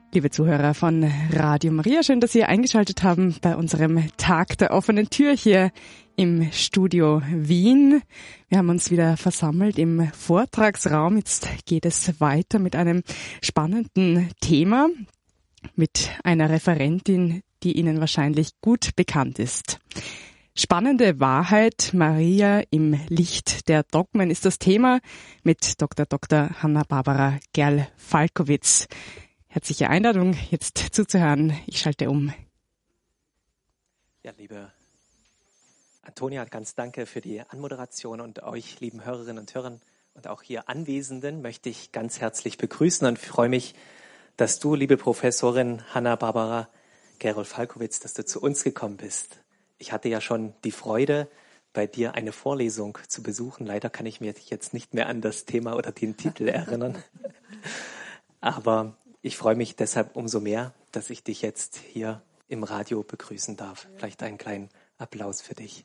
Liebe Zuhörer von Radio Maria, schön, dass Sie eingeschaltet haben bei unserem Tag der offenen Tür hier im Studio Wien. Wir haben uns wieder versammelt im Vortragsraum. Jetzt geht es weiter mit einem spannenden Thema, mit einer Referentin, die Ihnen wahrscheinlich gut bekannt ist. Spannende Wahrheit, Maria im Licht der Dogmen ist das Thema mit Dr. Hanna-Barbara Gerl-Falkowitz. Herzliche Einladung, jetzt zuzuhören. Ich schalte um. Ja, liebe Antonia, ganz danke für die Anmoderation und euch, lieben Hörerinnen und Hörern und auch hier Anwesenden, möchte ich ganz herzlich begrüßen und freue mich, dass du, liebe Professorin Hanna-Barbara Gerl-Falkowitz, dass du zu uns gekommen bist. Ich hatte ja schon die Freude, bei dir eine Vorlesung zu besuchen. Leider kann ich mir jetzt nicht mehr an das Thema oder den Titel erinnern. Aber ich freue mich deshalb umso mehr, dass ich dich jetzt hier im Radio begrüßen darf. Vielleicht einen kleinen Applaus für dich.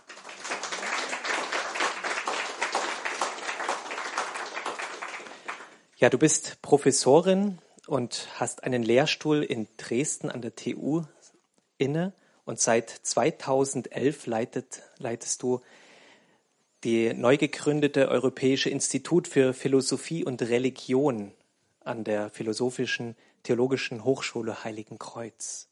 Ja, du bist Professorin und hast einen Lehrstuhl in Dresden an der TU inne und seit 2011 leitest du die neu gegründete Europäische Institut für Philosophie und Religion an der Philosophischen Theologischen Hochschule Heiligenkreuz.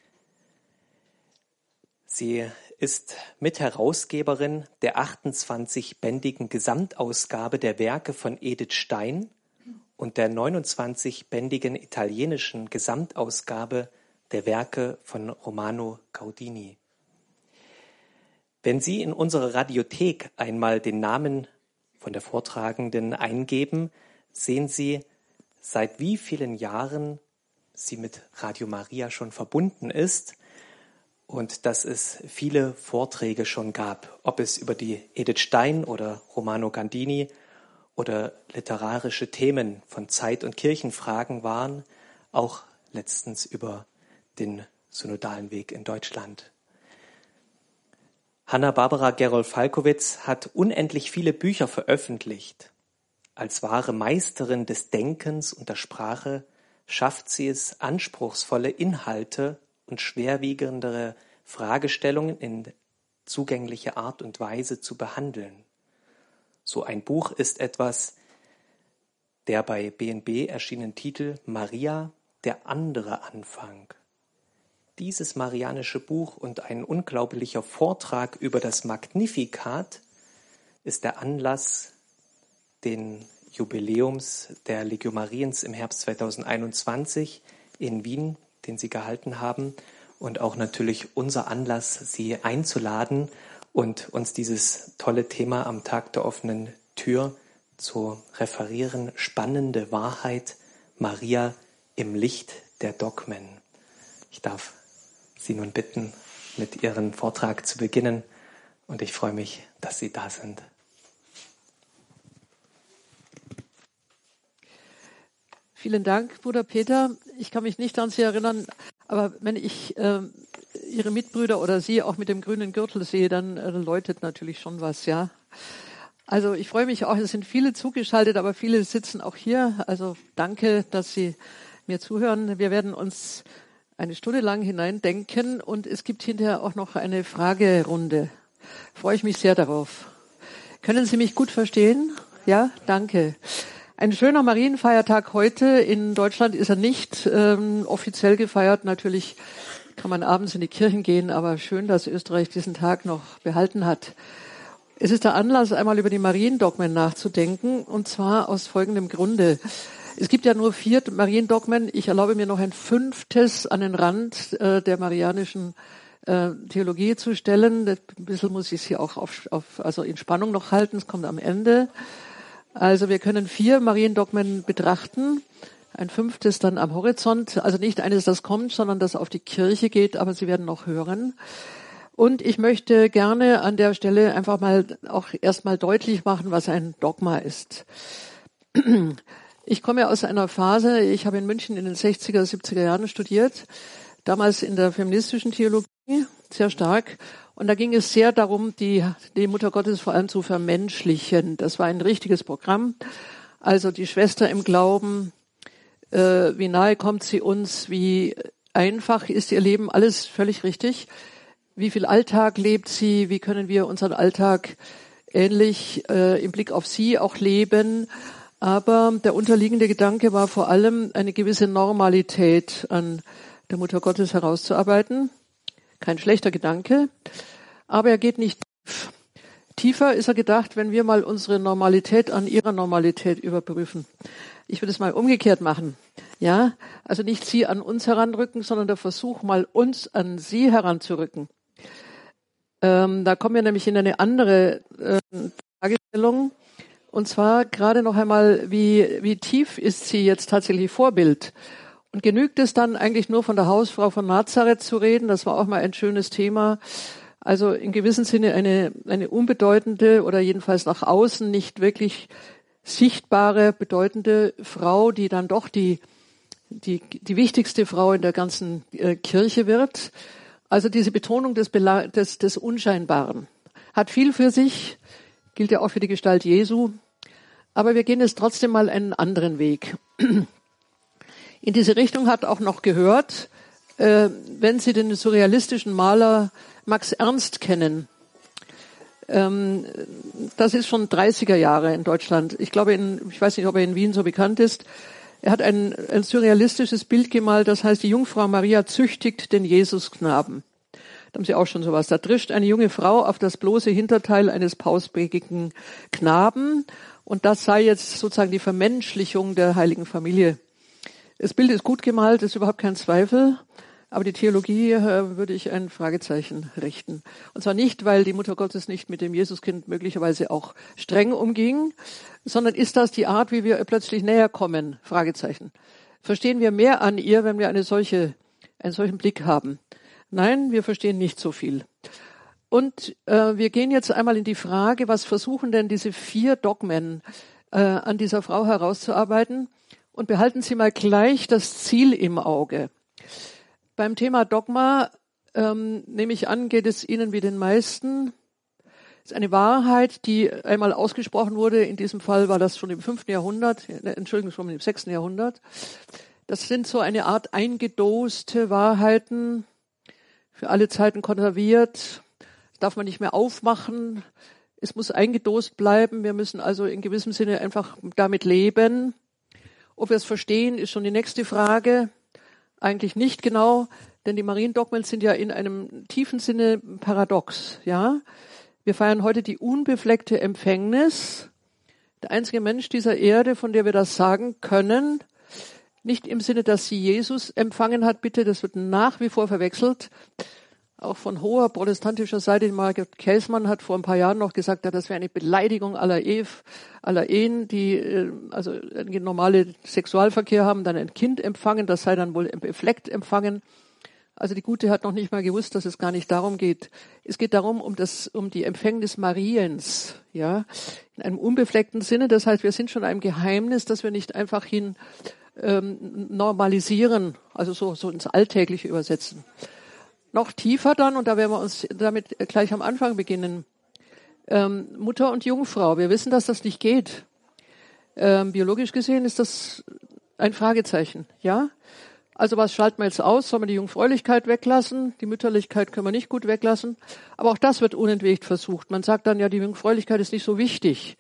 Sie ist Mitherausgeberin der 28-bändigen Gesamtausgabe der Werke von Edith Stein und der 29-bändigen italienischen Gesamtausgabe der Werke von Romano Gaudini. Wenn Sie in unsere Radiothek einmal den Namen von der Vortragenden eingeben, sehen Sie, seit wie vielen Jahren sie mit Radio Maria schon verbunden ist und dass es viele Vorträge schon gab, ob es über die Edith Stein oder Romano Gaudini oder literarische Themen von Zeit- und Kirchenfragen waren, auch letztens über den synodalen Weg in Deutschland. Hanna-Barbara Gerl-Falkowitz hat unendlich viele Bücher veröffentlicht. Als wahre Meisterin des Denkens und der Sprache schafft sie es, anspruchsvolle Inhalte und schwerwiegendere Fragestellungen in zugänglicher Art und Weise zu behandeln. So ein Buch ist etwas, der bei BNB erschienenen Titel Maria, der andere Anfang. Dieses marianische Buch und ein unglaublicher Vortrag über das Magnificat ist der Anlass den Jubiläums der Legio Mariens im Herbst 2021 in Wien, den Sie gehalten haben, und auch natürlich unser Anlass, Sie einzuladen und uns dieses tolle Thema am Tag der offenen Tür zu referieren. Spannende Wahrheit, Maria im Licht der Dogmen. Ich darf Sie nun bitten, mit Ihrem Vortrag zu beginnen und ich freue mich, dass Sie da sind. Vielen Dank, Bruder Peter. Ich kann mich nicht an Sie erinnern, aber wenn ich Ihre Mitbrüder oder Sie auch mit dem grünen Gürtel sehe, dann läutet natürlich schon was, ja. Also ich freue mich auch, es sind viele zugeschaltet, aber viele sitzen auch hier. Also danke, dass Sie mir zuhören. Wir werden uns eine Stunde lang hineindenken und es gibt hinterher auch noch eine Fragerunde. Freue ich mich sehr darauf. Können Sie mich gut verstehen? Ja, danke. Ein schöner Marienfeiertag heute. In Deutschland ist er nicht offiziell gefeiert. Natürlich kann man abends in die Kirchen gehen, aber schön, dass Österreich diesen Tag noch behalten hat. Es ist der Anlass, einmal über die Mariendogmen nachzudenken, und zwar aus folgendem Grunde. Es gibt ja nur 4 Mariendogmen. Ich erlaube mir noch ein 5. an den Rand der marianischen Theologie zu stellen. Ein bisschen muss ich sie auch also in Spannung noch halten. Es kommt am Ende. Also wir können 4 Mariendogmen betrachten, ein 5. dann am Horizont, also nicht eines, das kommt, sondern das auf die Kirche geht, aber Sie werden noch hören. Und ich möchte gerne an der Stelle einfach mal auch erstmal deutlich machen, was ein Dogma ist. Ich komme aus einer Phase, ich habe in München in den 60er, 70er Jahren studiert, damals in der feministischen Theologie, sehr stark. Und da ging es sehr darum, die Mutter Gottes vor allem zu vermenschlichen. Das war ein richtiges Programm. Also die Schwester im Glauben, wie nahe kommt sie uns, wie einfach ist ihr Leben, alles völlig richtig. Wie viel Alltag lebt sie, wie können wir unseren Alltag ähnlich im Blick auf sie auch leben. Aber der unterliegende Gedanke war vor allem eine gewisse Normalität an der Mutter Gottes herauszuarbeiten. Kein schlechter Gedanke, aber er geht nicht tief. Tiefer ist er gedacht, wenn wir mal unsere Normalität an ihrer Normalität überprüfen. Ich würde es mal umgekehrt machen. Ja, also nicht sie an uns heranrücken, sondern der Versuch, mal uns an sie heranzurücken. Da kommen wir nämlich in eine andere Fragestellung. Und zwar gerade noch einmal, wie tief ist sie jetzt tatsächlich Vorbild? Und genügt es dann eigentlich nur von der Hausfrau von Nazareth zu reden? Das war auch mal ein schönes Thema. Also in gewissem Sinne eine unbedeutende oder jedenfalls nach außen nicht wirklich sichtbare, bedeutende Frau, die dann doch die wichtigste Frau in der ganzen Kirche wird. Also diese Betonung des Unscheinbaren hat viel für sich, gilt ja auch für die Gestalt Jesu. Aber wir gehen jetzt trotzdem mal einen anderen Weg. In diese Richtung hat auch noch gehört, wenn Sie den surrealistischen Maler Max Ernst kennen. Das ist schon 30er Jahre in Deutschland. Ich glaube, ich weiß nicht, ob er in Wien so bekannt ist. Er hat ein surrealistisches Bild gemalt, das heißt, die Jungfrau Maria züchtigt den Jesusknaben. Da haben Sie auch schon sowas. Da drischt eine junge Frau auf das bloße Hinterteil eines pausbäckigen Knaben. Und das sei jetzt sozusagen die Vermenschlichung der heiligen Familie. Das Bild ist gut gemalt, ist überhaupt kein Zweifel. Aber die Theologie würde ich ein Fragezeichen richten. Und zwar nicht, weil die Mutter Gottes nicht mit dem Jesuskind möglicherweise auch streng umging, sondern ist das die Art, wie wir plötzlich näher kommen? Fragezeichen. Verstehen wir mehr an ihr, wenn wir einen solchen Blick haben? Nein, wir verstehen nicht so viel. Und wir gehen jetzt einmal in die Frage, was versuchen denn diese 4 Dogmen an dieser Frau herauszuarbeiten? Und behalten Sie mal gleich das Ziel im Auge. Beim Thema Dogma, nehme ich an, geht es Ihnen wie den meisten. Es ist eine Wahrheit, die einmal ausgesprochen wurde. In diesem Fall war das schon im 5. Jahrhundert, schon im 6. Jahrhundert. Das sind so eine Art eingedoste Wahrheiten, für alle Zeiten konserviert. Das darf man nicht mehr aufmachen. Es muss eingedost bleiben. Wir müssen also in gewissem Sinne einfach damit leben. Ob wir es verstehen, ist schon die nächste Frage. Eigentlich nicht genau, denn die Mariendogmen sind ja in einem tiefen Sinne paradox, ja. Wir feiern heute die unbefleckte Empfängnis. Der einzige Mensch dieser Erde, von der wir das sagen können, nicht im Sinne, dass sie Jesus empfangen hat, bitte, das wird nach wie vor verwechselt. Auch von hoher protestantischer Seite, Margaret Käßmann hat vor ein paar Jahren noch gesagt, das wäre eine Beleidigung aller Ehen, die also einen normalen Sexualverkehr haben, dann ein Kind empfangen, das sei dann wohl befleckt empfangen. Also die Gute hat noch nicht mal gewusst, dass es gar nicht darum geht. Es geht darum, um die Empfängnis Mariens, ja, in einem unbefleckten Sinne. Das heißt, wir sind schon einem Geheimnis, das wir nicht einfach normalisieren, also so ins Alltägliche übersetzen. Noch tiefer dann, und da werden wir uns damit gleich am Anfang beginnen, Mutter und Jungfrau. Wir wissen, dass das nicht geht. Biologisch gesehen ist das ein Fragezeichen, ja? Also was schalten wir jetzt aus? Sollen wir die Jungfräulichkeit weglassen? Die Mütterlichkeit können wir nicht gut weglassen. Aber auch das wird unentwegt versucht. Man sagt dann, ja, die Jungfräulichkeit ist nicht so wichtig.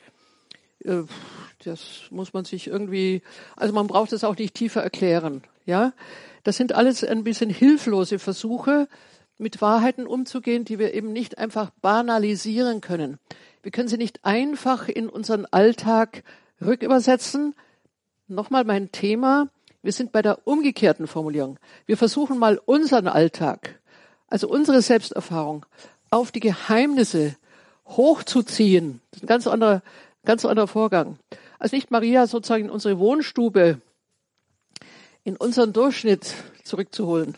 Das muss man sich irgendwie, also man braucht es auch nicht tiefer erklären, ja? Das sind alles ein bisschen hilflose Versuche, mit Wahrheiten umzugehen, die wir eben nicht einfach banalisieren können. Wir können sie nicht einfach in unseren Alltag rückübersetzen. Nochmal mein Thema. Wir sind bei der umgekehrten Formulierung. Wir versuchen mal unseren Alltag, also unsere Selbsterfahrung, auf die Geheimnisse hochzuziehen. Das ist ein ganz anderer Vorgang. Also nicht Maria sozusagen in unsere Wohnstube, in unseren Durchschnitt zurückzuholen.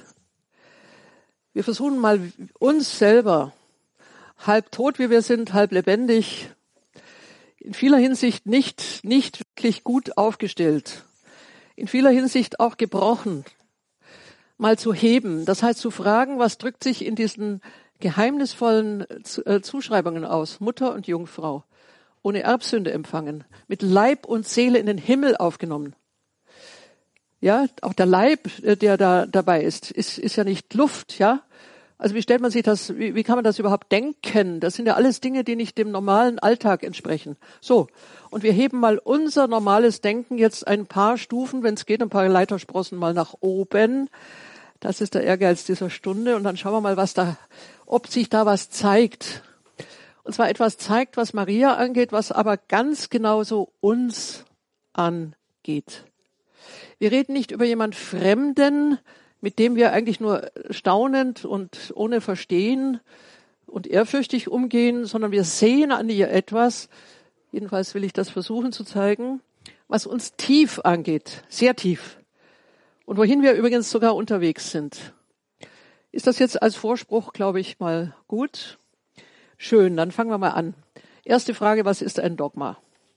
Wir versuchen mal uns selber, halb tot wie wir sind, halb lebendig, in vieler Hinsicht nicht wirklich gut aufgestellt, in vieler Hinsicht auch gebrochen, mal zu heben. Das heißt zu fragen, was drückt sich in diesen geheimnisvollen Zuschreibungen aus? Mutter und Jungfrau, ohne Erbsünde empfangen, mit Leib und Seele in den Himmel aufgenommen. Ja, auch der Leib, der da dabei ist ja nicht Luft, ja. Also wie stellt man sich das, wie kann man das überhaupt denken? Das sind ja alles Dinge, die nicht dem normalen Alltag entsprechen. So, und wir heben mal unser normales Denken jetzt ein paar Stufen, wenn es geht, ein paar Leitersprossen mal nach oben. Das ist der Ehrgeiz dieser Stunde. Und dann schauen wir mal, ob sich da was zeigt. Und zwar etwas zeigt, was Maria angeht, was aber ganz genauso uns angeht. Wir reden nicht über jemand Fremden, mit dem wir eigentlich nur staunend und ohne Verstehen und ehrfürchtig umgehen, sondern wir sehen an ihr etwas, jedenfalls will ich das versuchen zu zeigen, was uns tief angeht, sehr tief. Und wohin wir übrigens sogar unterwegs sind. Ist das jetzt als Vorspruch, glaube ich, mal gut? Schön, dann fangen wir mal an. Erste Frage, was ist ein Dogma?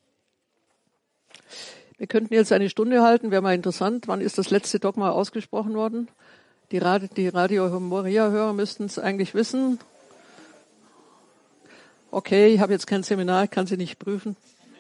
Wir könnten jetzt eine Stunde halten, wäre mal interessant. Wann ist das letzte Dogma ausgesprochen worden? Die Radio Maria-Hörer müssten es eigentlich wissen. Okay, ich habe jetzt kein Seminar, ich kann sie nicht prüfen.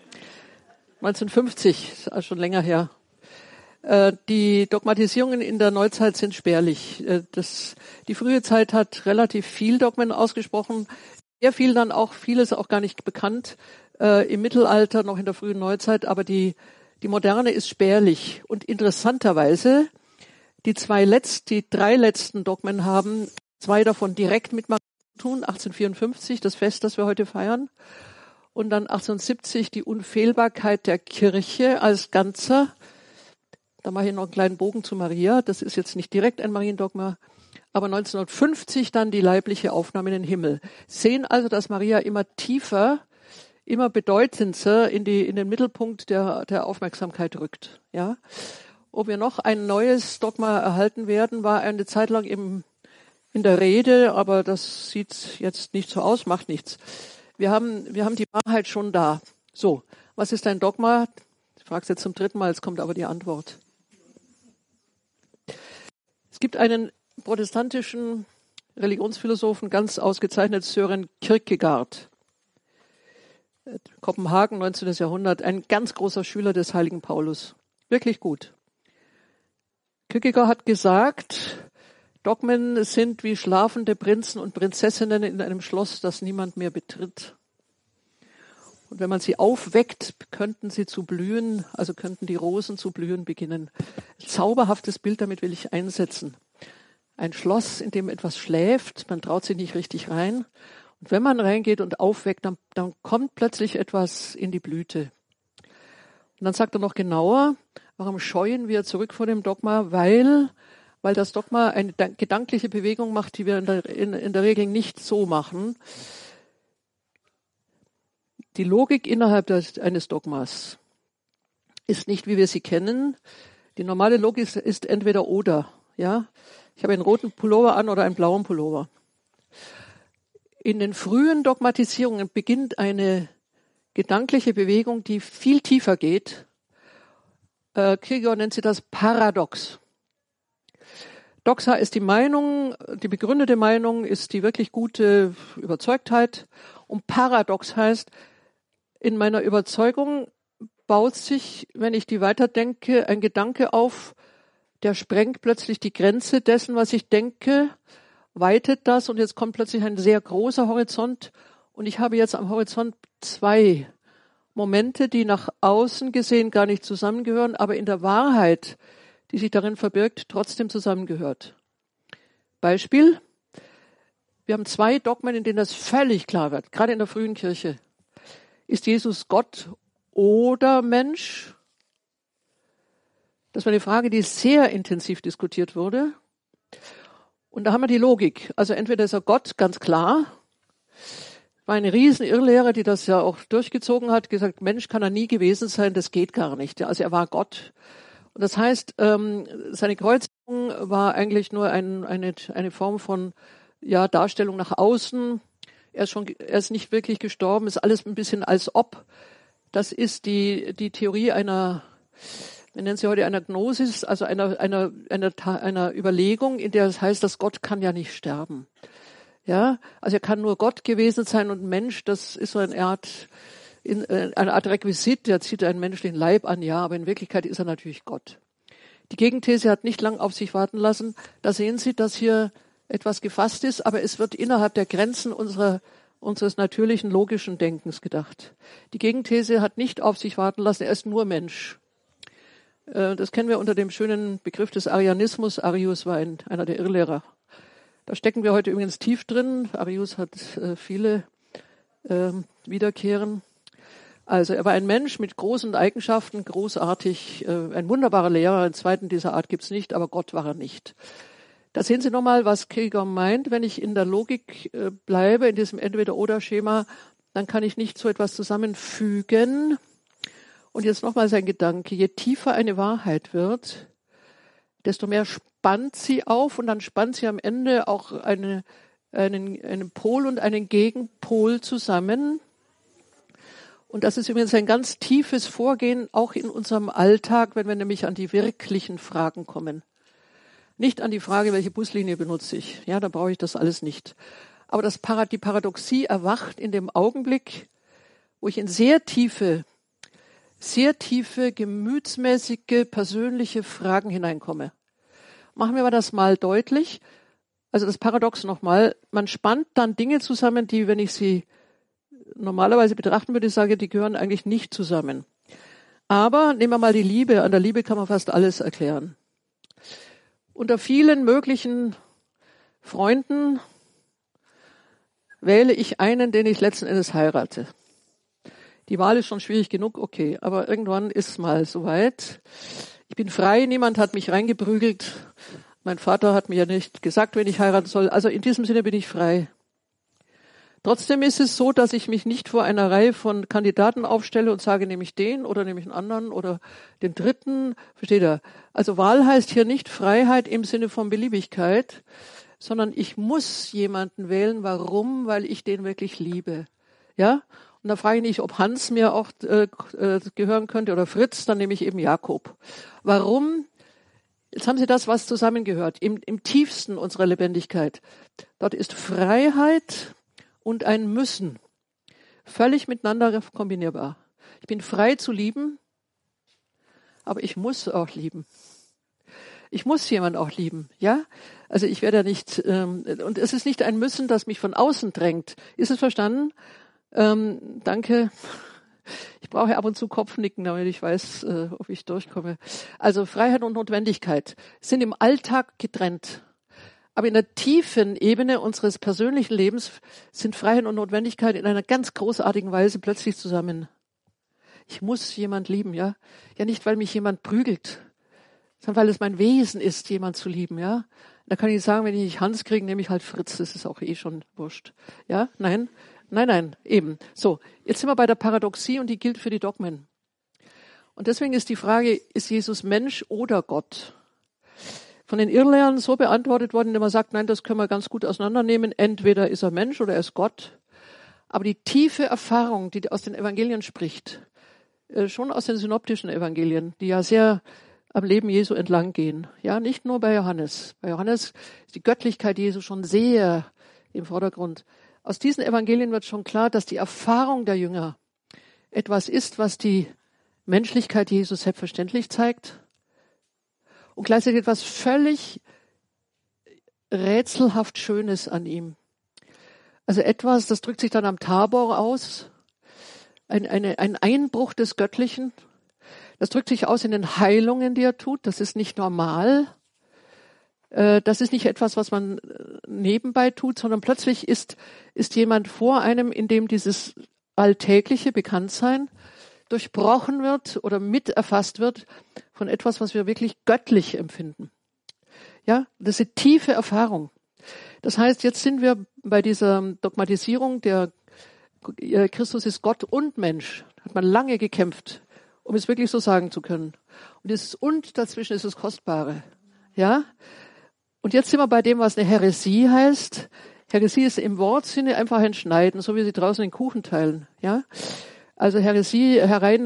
1950, ist also schon länger her. Die Dogmatisierungen in der Neuzeit sind spärlich. Die frühe Zeit hat relativ viel Dogmen ausgesprochen. Sehr viel dann auch, vieles auch gar nicht bekannt. Im Mittelalter, noch in der frühen Neuzeit, aber die Moderne ist spärlich. Und interessanterweise, die drei letzten Dogmen haben zwei davon direkt mit Maria zu tun. 1854, das Fest, das wir heute feiern. Und dann 1870 die Unfehlbarkeit der Kirche als Ganzer. Da mache ich noch einen kleinen Bogen zu Maria. Das ist jetzt nicht direkt ein Mariendogma. Aber 1950 dann die leibliche Aufnahme in den Himmel. Sehen also, dass Maria immer tiefer, immer bedeutender in den Mittelpunkt der Aufmerksamkeit rückt. Ja. Ob wir noch ein neues Dogma erhalten werden, war eine Zeit lang in der Rede, aber das sieht jetzt nicht so aus, macht nichts. Wir haben die Wahrheit schon da. So, was ist ein Dogma? Ich frage es jetzt zum dritten Mal, jetzt kommt aber die Antwort. Es gibt einen protestantischen Religionsphilosophen, ganz ausgezeichnet, Søren Kierkegaard. Kopenhagen, 19. Jahrhundert, ein ganz großer Schüler des heiligen Paulus. Wirklich gut. Kierkegaard hat gesagt, Dogmen sind wie schlafende Prinzen und Prinzessinnen in einem Schloss, das niemand mehr betritt. Und wenn man sie aufweckt, könnten sie zu blühen, also könnten die Rosen zu blühen beginnen. Ein zauberhaftes Bild, damit will ich einsetzen. Ein Schloss, in dem etwas schläft, man traut sich nicht richtig rein. Und wenn man reingeht und aufweckt, dann kommt plötzlich etwas in die Blüte. Und dann sagt er noch genauer, warum scheuen wir zurück vor dem Dogma? Weil das Dogma eine gedankliche Bewegung macht, die wir in der Regel nicht so machen. Die Logik innerhalb eines Dogmas ist nicht, wie wir sie kennen. Die normale Logik ist entweder oder. Ja, ich habe einen roten Pullover an oder einen blauen Pullover. In den frühen Dogmatisierungen beginnt eine gedankliche Bewegung, die viel tiefer geht. Kierkegaard nennt sie das Paradox. Doxa ist die Meinung, die begründete Meinung ist die wirklich gute Überzeugtheit. Und Paradox heißt, in meiner Überzeugung baut sich, wenn ich die weiterdenke, ein Gedanke auf, der sprengt plötzlich die Grenze dessen, was ich denke, weitet das und jetzt kommt plötzlich ein sehr großer Horizont und ich habe jetzt am Horizont zwei Momente, die nach außen gesehen gar nicht zusammengehören, aber in der Wahrheit, die sich darin verbirgt, trotzdem zusammengehört. Beispiel, wir haben zwei Dogmen, in denen das völlig klar wird, gerade in der frühen Kirche. Ist Jesus Gott oder Mensch? Das war eine Frage, die sehr intensiv diskutiert wurde. Und da haben wir die Logik. Also entweder ist er Gott, ganz klar. War eine riesen Irrlehre, die das ja auch durchgezogen hat, gesagt, Mensch kann er nie gewesen sein, das geht gar nicht. Also er war Gott. Und das heißt, seine Kreuzigung war eigentlich nur eine Form von Darstellung nach außen. Er ist nicht wirklich gestorben, ist alles ein bisschen als ob. Das ist die Theorie einer, wir nennen sie heute einer Gnosis, also einer Überlegung, in der es heißt, dass Gott kann ja nicht sterben. Ja, also er kann nur Gott gewesen sein und Mensch, das ist so eine Art Requisit, der zieht einen menschlichen Leib an, ja, aber in Wirklichkeit ist er natürlich Gott. Die Gegenthese hat nicht lang auf sich warten lassen. Da sehen Sie, dass hier etwas gefasst ist, aber es wird innerhalb der Grenzen unseres natürlichen, logischen Denkens gedacht. Die Gegenthese hat nicht auf sich warten lassen, er ist nur Mensch. Das kennen wir unter dem schönen Begriff des Arianismus. Arius war einer der Irrlehrer. Da stecken wir heute übrigens tief drin. Arius hat viele Wiederkehren. Also er war ein Mensch mit großen Eigenschaften, großartig, ein wunderbarer Lehrer. Einen zweiten dieser Art gibt's nicht, aber Gott war er nicht. Da sehen Sie nochmal, was Kierkegaard meint. Wenn ich in der Logik bleibe, in diesem Entweder-Oder-Schema, dann kann ich nicht so etwas zusammenfügen. Und jetzt nochmal sein Gedanke. Je tiefer eine Wahrheit wird, desto mehr spannt sie auf und dann spannt sie am Ende auch einen Pol und einen Gegenpol zusammen. Und das ist übrigens ein ganz tiefes Vorgehen, auch in unserem Alltag, wenn wir nämlich an die wirklichen Fragen kommen. Nicht an die Frage, welche Buslinie benutze ich. Ja, da brauche ich das alles nicht. Aber die Paradoxie erwacht in dem Augenblick, wo ich in sehr tiefe, gemütsmäßige, persönliche Fragen hineinkomme. Machen wir das mal deutlich. Also das Paradox nochmal. Man spannt dann Dinge zusammen, die, wenn ich sie normalerweise betrachten würde, ich sage, die gehören eigentlich nicht zusammen. Aber nehmen wir mal die Liebe. An der Liebe kann man fast alles erklären. Unter vielen möglichen Freunden wähle ich einen, den ich letzten Endes heirate. Die Wahl ist schon schwierig genug, okay, aber irgendwann ist es mal soweit. Ich bin frei, niemand hat mich reingeprügelt. Mein Vater hat mir ja nicht gesagt, wen ich heiraten soll. Also in diesem Sinne bin ich frei. Trotzdem ist es so, dass ich mich nicht vor einer Reihe von Kandidaten aufstelle und sage, nehme ich den oder nehme ich einen anderen oder den dritten. Versteht ihr? Also Wahl heißt hier nicht Freiheit im Sinne von Beliebigkeit, sondern ich muss jemanden wählen. Warum? Weil ich den wirklich liebe. Ja? Und da frage ich nicht, ob Hans mir auch gehören könnte oder Fritz, dann nehme ich eben Jakob. Warum? Jetzt haben Sie das, was zusammengehört, im tiefsten unserer Lebendigkeit. Dort ist Freiheit und ein Müssen völlig miteinander kombinierbar. Ich bin frei zu lieben, aber ich muss auch lieben. Ich muss jemand auch lieben, ja? Also ich werde nicht, und es ist nicht ein Müssen, das mich von außen drängt. Ist es verstanden? Danke. Ich brauche ab und zu Kopfnicken, damit ich weiß, ob ich durchkomme. Also Freiheit und Notwendigkeit sind im Alltag getrennt. Aber in der tiefen Ebene unseres persönlichen Lebens sind Freiheit und Notwendigkeit in einer ganz großartigen Weise plötzlich zusammen. Ich muss jemand lieben, ja? Ja, nicht, weil mich jemand prügelt, sondern weil es mein Wesen ist, jemand zu lieben, ja? Da kann ich sagen, wenn ich nicht Hans kriege, nehme ich halt Fritz, das ist auch eh schon wurscht. Ja? Nein, eben. So, jetzt sind wir bei der Paradoxie und die gilt für die Dogmen. Und deswegen ist die Frage, ist Jesus Mensch oder Gott? Von den Irrlehrern so beantwortet worden, indem man sagt, nein, das können wir ganz gut auseinandernehmen. Entweder ist er Mensch oder er ist Gott. Aber die tiefe Erfahrung, die aus den Evangelien spricht, schon aus den synoptischen Evangelien, die ja sehr am Leben Jesu entlang gehen. Ja, nicht nur bei Johannes. Bei Johannes ist die Göttlichkeit Jesu schon sehr im Vordergrund. Aus diesen Evangelien wird schon klar, dass die Erfahrung der Jünger etwas ist, was die Menschlichkeit Jesu selbstverständlich zeigt und gleichzeitig etwas völlig rätselhaft Schönes an ihm. Also etwas, das drückt sich dann am Tabor aus, ein Einbruch des Göttlichen. Das drückt sich aus in den Heilungen, die er tut. Das ist nicht normal. Das ist nicht etwas, was man nebenbei tut, sondern plötzlich ist jemand vor einem, in dem dieses alltägliche Bekanntsein durchbrochen wird oder mit erfasst wird von etwas, was wir wirklich göttlich empfinden. Ja, das ist eine tiefe Erfahrung. Das heißt, jetzt sind wir bei dieser Dogmatisierung, der Christus ist Gott und Mensch. Hat man lange gekämpft, um es wirklich so sagen zu können. Und dieses Und dazwischen ist das Kostbare. Ja? Und jetzt sind wir bei dem, was eine Häresie heißt. Häresie ist im Wortsinne einfach ein Schneiden, so wie sie draußen den Kuchen teilen. Ja? Also Häresie,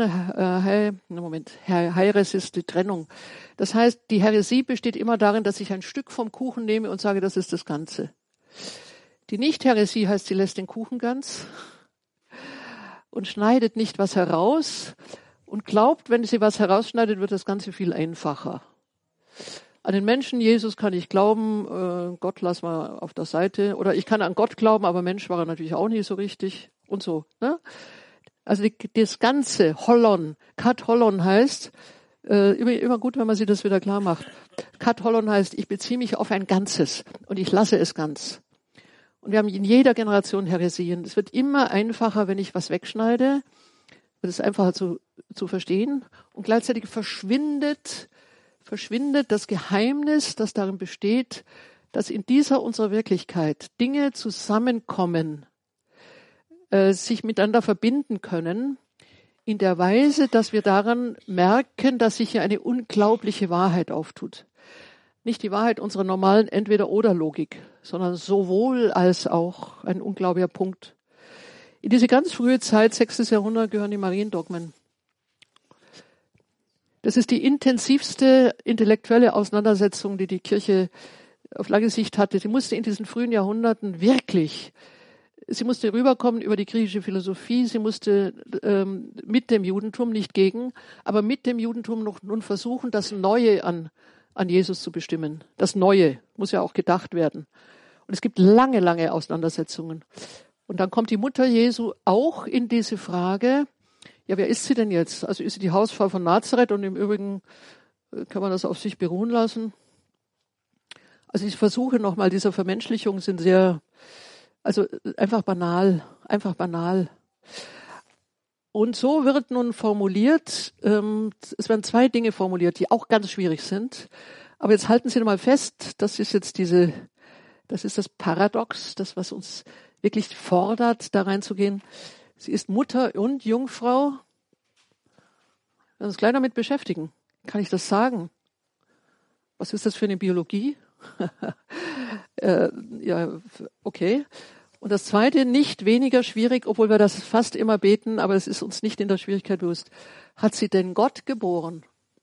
Heires ist die Trennung. Das heißt, die Häresie besteht immer darin, dass ich ein Stück vom Kuchen nehme und sage, das ist das Ganze. Die Nicht-Häresie heißt, sie lässt den Kuchen ganz und schneidet nicht was heraus und glaubt, wenn sie was herausschneidet, wird das Ganze viel einfacher. An den Menschen Jesus kann ich glauben, Gott lass mal auf der Seite. Oder ich kann an Gott glauben, aber Mensch war er natürlich auch nicht so richtig und so. Ne? Also das ganze Hollon, Kat Hollon heißt, immer gut, wenn man sich das wieder klar macht. Kat Hollon heißt, ich beziehe mich auf ein Ganzes und ich lasse es ganz. Und wir haben in jeder Generation Häresien. Es wird immer einfacher, wenn ich was wegschneide. Wird es einfacher zu verstehen. Und gleichzeitig verschwindet das Geheimnis, das darin besteht, dass in dieser unserer Wirklichkeit Dinge zusammenkommen, sich miteinander verbinden können, in der Weise, dass wir daran merken, dass sich hier eine unglaubliche Wahrheit auftut. Nicht die Wahrheit unserer normalen Entweder-oder-Logik, sondern sowohl als auch ein unglaublicher Punkt. In diese ganz frühe Zeit, 6. Jahrhundert, gehören die Mariendogmen. Das ist die intensivste intellektuelle Auseinandersetzung, die die Kirche auf lange Sicht hatte. Sie musste in diesen frühen Jahrhunderten sie musste rüberkommen über die griechische Philosophie, sie musste mit dem Judentum, nicht gegen, aber mit dem Judentum nun versuchen, das Neue an Jesus zu bestimmen. Das Neue muss ja auch gedacht werden. Und es gibt lange, lange Auseinandersetzungen. Und dann kommt die Mutter Jesu auch in diese Frage, ja, wer ist sie denn jetzt? Also ist sie die Hausfrau von Nazareth und im Übrigen kann man das auf sich beruhen lassen? Also die Versuche nochmal dieser Vermenschlichung sind einfach banal. Und so wird nun formuliert, es werden zwei Dinge formuliert, die auch ganz schwierig sind. Aber jetzt halten Sie mal fest, das ist das Paradox, das, was uns wirklich fordert, da reinzugehen. Sie ist Mutter und Jungfrau. Wir uns gleich damit beschäftigen. Kann ich das sagen? Was ist das für eine Biologie? Ja, okay. Und das Zweite, nicht weniger schwierig, obwohl wir das fast immer beten, aber es ist uns nicht in der Schwierigkeit bewusst. Hat sie denn Gott geboren?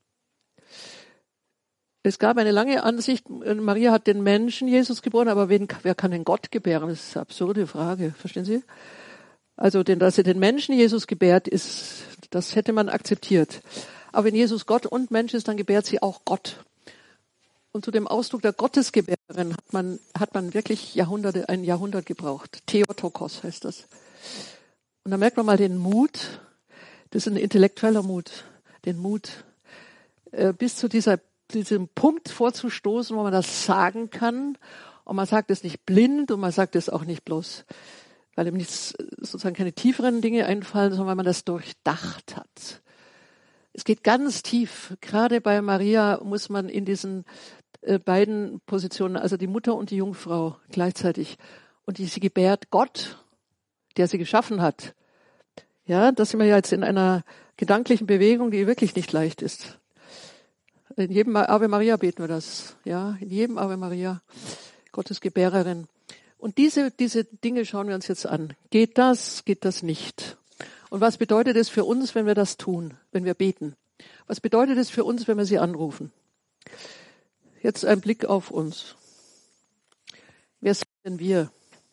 Es gab eine lange Ansicht, Maria hat den Menschen Jesus geboren, aber wer kann denn Gott gebären? Das ist eine absurde Frage, verstehen Sie? Also, dass sie den Menschen Jesus gebärt, das hätte man akzeptiert. Aber wenn Jesus Gott und Mensch ist, dann gebärt sie auch Gott. Und zu dem Ausdruck der Gottesgebärerin hat man wirklich ein Jahrhundert gebraucht. Theotokos heißt das. Und da merkt man mal den Mut. Das ist ein intellektueller Mut. Den Mut, bis zu diesem Punkt vorzustoßen, wo man das sagen kann. Und man sagt es nicht blind und man sagt es auch nicht bloß, weil ihm sozusagen keine tieferen Dinge einfallen, sondern weil man das durchdacht hat. Es geht ganz tief. Gerade bei Maria muss man in diesen beiden Positionen, also die Mutter und die Jungfrau gleichzeitig, und sie gebärt Gott, der sie geschaffen hat. Ja, das sind wir ja jetzt in einer gedanklichen Bewegung, die wirklich nicht leicht ist. In jedem Ave Maria beten wir das. Ja, in jedem Ave Maria, Gottes Gebärerin. Und diese Dinge schauen wir uns jetzt an. Geht das nicht? Und was bedeutet es für uns, wenn wir das tun, wenn wir beten? Was bedeutet es für uns, wenn wir sie anrufen? Jetzt ein Blick auf uns. Wer sind denn wir?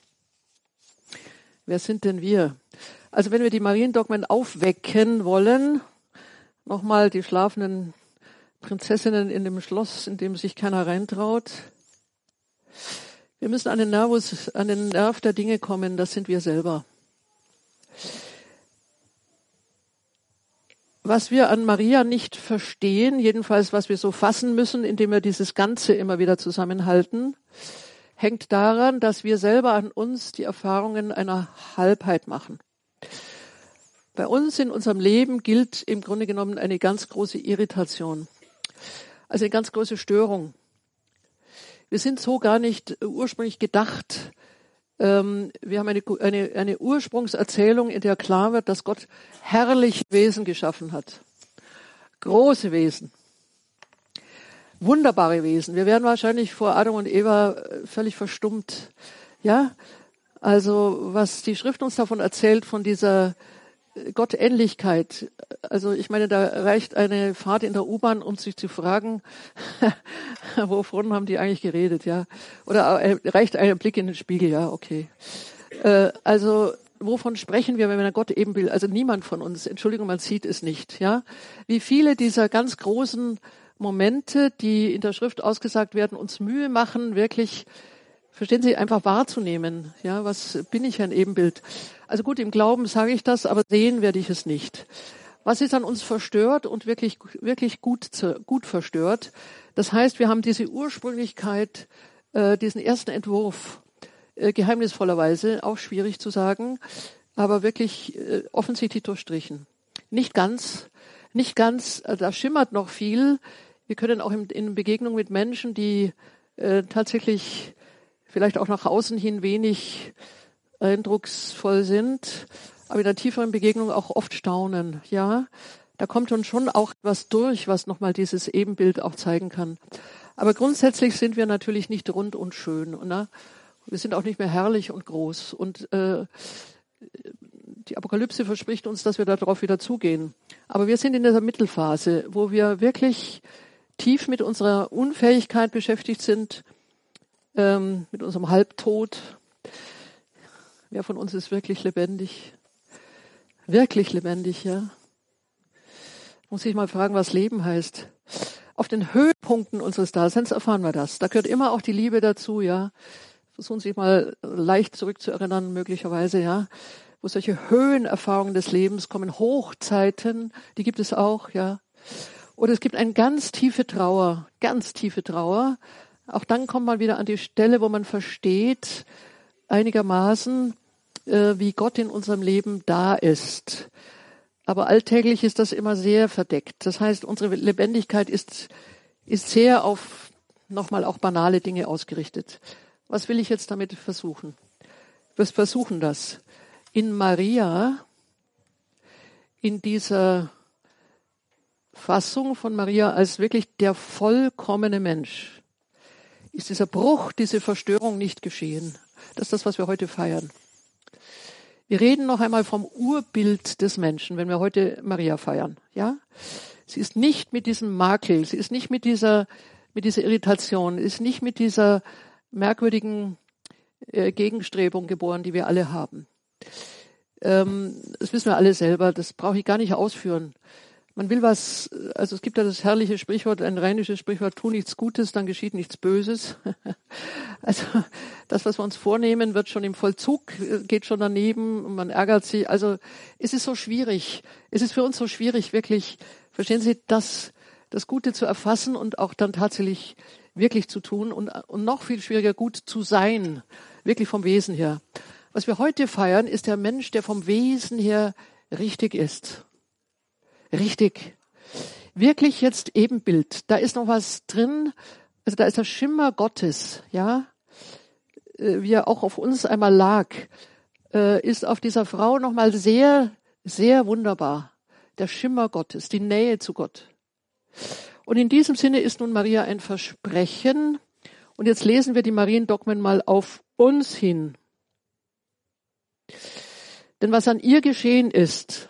Wer sind denn wir? Also wenn wir die Mariendogmen aufwecken wollen, nochmal die schlafenden Prinzessinnen in dem Schloss, in dem sich keiner reintraut. Wir müssen an den Nerv der Dinge kommen, das sind wir selber. Was wir an Maria nicht verstehen, jedenfalls was wir so fassen müssen, indem wir dieses Ganze immer wieder zusammenhalten, hängt daran, dass wir selber an uns die Erfahrungen einer Halbheit machen. Bei uns in unserem Leben gilt im Grunde genommen eine ganz große Irritation, also eine ganz große Störung. Wir sind so gar nicht ursprünglich gedacht. Wir haben eine Ursprungserzählung, in der klar wird, dass Gott herrliche Wesen geschaffen hat. Große Wesen. Wunderbare Wesen. Wir wären wahrscheinlich vor Adam und Eva völlig verstummt. Ja? Also, was die Schrift uns davon erzählt, von dieser Gottähnlichkeit. Also, ich meine, da reicht eine Fahrt in der U-Bahn, um sich zu fragen, wovon haben die eigentlich geredet, ja? Oder reicht ein Blick in den Spiegel, ja, okay. Also, wovon sprechen wir, wenn wir Gott eben will? Also, niemand von uns, Entschuldigung, man sieht es nicht, ja? Wie viele dieser ganz großen Momente, die in der Schrift ausgesagt werden, uns Mühe machen, wirklich, verstehen Sie, einfach wahrzunehmen. Ja, was bin ich, ein Ebenbild? Also gut, im Glauben sage ich das, aber sehen werde ich es nicht. Was ist an uns verstört und wirklich gut verstört? Das heißt, wir haben diese Ursprünglichkeit, diesen ersten Entwurf, geheimnisvollerweise, auch schwierig zu sagen, aber wirklich offensichtlich durchstrichen. Nicht ganz, da schimmert noch viel. Wir können auch in Begegnung mit Menschen, die tatsächlich vielleicht auch nach außen hin wenig eindrucksvoll sind, aber in der tieferen Begegnung auch oft staunen. Ja, da kommt uns schon auch was durch, was nochmal dieses Ebenbild auch zeigen kann. Aber grundsätzlich sind wir natürlich nicht rund und schön. Ne? Wir sind auch nicht mehr herrlich und groß. Und die Apokalypse verspricht uns, dass wir darauf wieder zugehen. Aber wir sind in dieser Mittelphase, wo wir wirklich tief mit unserer Unfähigkeit beschäftigt sind, mit unserem Halbtod. Wer von uns ist wirklich lebendig? Wirklich lebendig, ja? Muss ich mal fragen, was Leben heißt. Auf den Höhepunkten unseres Daseins erfahren wir das. Da gehört immer auch die Liebe dazu, ja. Versuchen Sie sich mal leicht zurückzuerinnern, möglicherweise, ja. Wo solche Höhenerfahrungen des Lebens kommen, Hochzeiten, die gibt es auch, ja. Oder es gibt eine ganz tiefe Trauer. Auch dann kommt man wieder an die Stelle, wo man versteht, einigermaßen, wie Gott in unserem Leben da ist. Aber alltäglich ist das immer sehr verdeckt. Das heißt, unsere Lebendigkeit ist sehr auf nochmal auch banale Dinge ausgerichtet. Was will ich jetzt damit versuchen? Wir versuchen das. In Maria, in dieser Fassung von Maria als wirklich der vollkommene Mensch, ist dieser Bruch, diese Verstörung nicht geschehen. Das ist das, was wir heute feiern. Wir reden noch einmal vom Urbild des Menschen, wenn wir heute Maria feiern. Ja, sie ist nicht mit diesem Makel, sie ist nicht mit dieser Irritation, ist nicht mit dieser merkwürdigen Gegenstrebung geboren, die wir alle haben. Das wissen wir alle selber, das brauche ich gar nicht ausführen. Man will was, also es gibt ja das herrliche Sprichwort, ein rheinisches Sprichwort, tu nichts Gutes, dann geschieht nichts Böses. Also das, was wir uns vornehmen, wird schon im Vollzug, geht schon daneben und man ärgert sich. Also es ist so schwierig, es ist für uns so schwierig, wirklich, verstehen Sie, das Gute zu erfassen und auch dann tatsächlich wirklich zu tun und noch viel schwieriger, gut zu sein, wirklich vom Wesen her. Was wir heute feiern, ist der Mensch, der vom Wesen her richtig ist. Richtig. Wirklich jetzt Ebenbild. Da ist noch was drin. Also da ist der Schimmer Gottes, ja. Wie er auch auf uns einmal lag, ist auf dieser Frau nochmal sehr, sehr wunderbar. Der Schimmer Gottes, die Nähe zu Gott. Und in diesem Sinne ist nun Maria ein Versprechen. Und jetzt lesen wir die Mariendogmen mal auf uns hin. Denn was an ihr geschehen ist,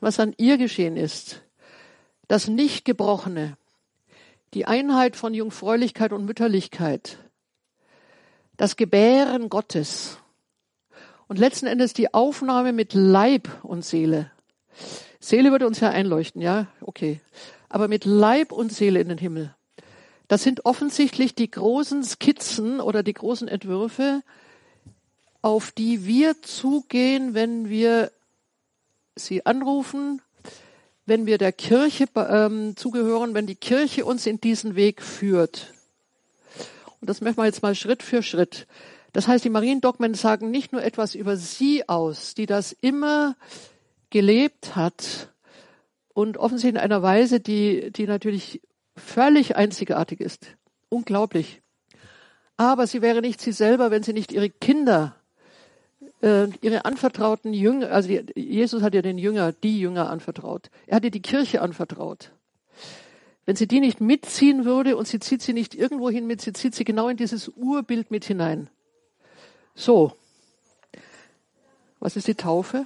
das Nicht-Gebrochene, die Einheit von Jungfräulichkeit und Mütterlichkeit, das Gebären Gottes und letzten Endes die Aufnahme mit Leib und Seele. Seele würde uns ja einleuchten, ja, okay. Aber mit Leib und Seele in den Himmel. Das sind offensichtlich die großen Skizzen oder die großen Entwürfe, auf die wir zugehen, wenn wir sie anrufen, wenn wir der Kirche zugehören, wenn die Kirche uns in diesen Weg führt. Und das machen wir jetzt mal Schritt für Schritt. Das heißt, die Mariendogmen sagen nicht nur etwas über sie aus, die das immer gelebt hat und offensichtlich in einer Weise, die natürlich völlig einzigartig ist. Unglaublich. Aber sie wäre nicht sie selber, wenn sie nicht ihre Kinder, ihre anvertrauten Jünger, also Jesus hat ja die Jünger anvertraut. Er hat ihr die Kirche anvertraut. Wenn sie die nicht mitziehen würde und sie zieht sie nicht irgendwo hin mit, sie zieht sie genau in dieses Urbild mit hinein. So. Was ist die Taufe?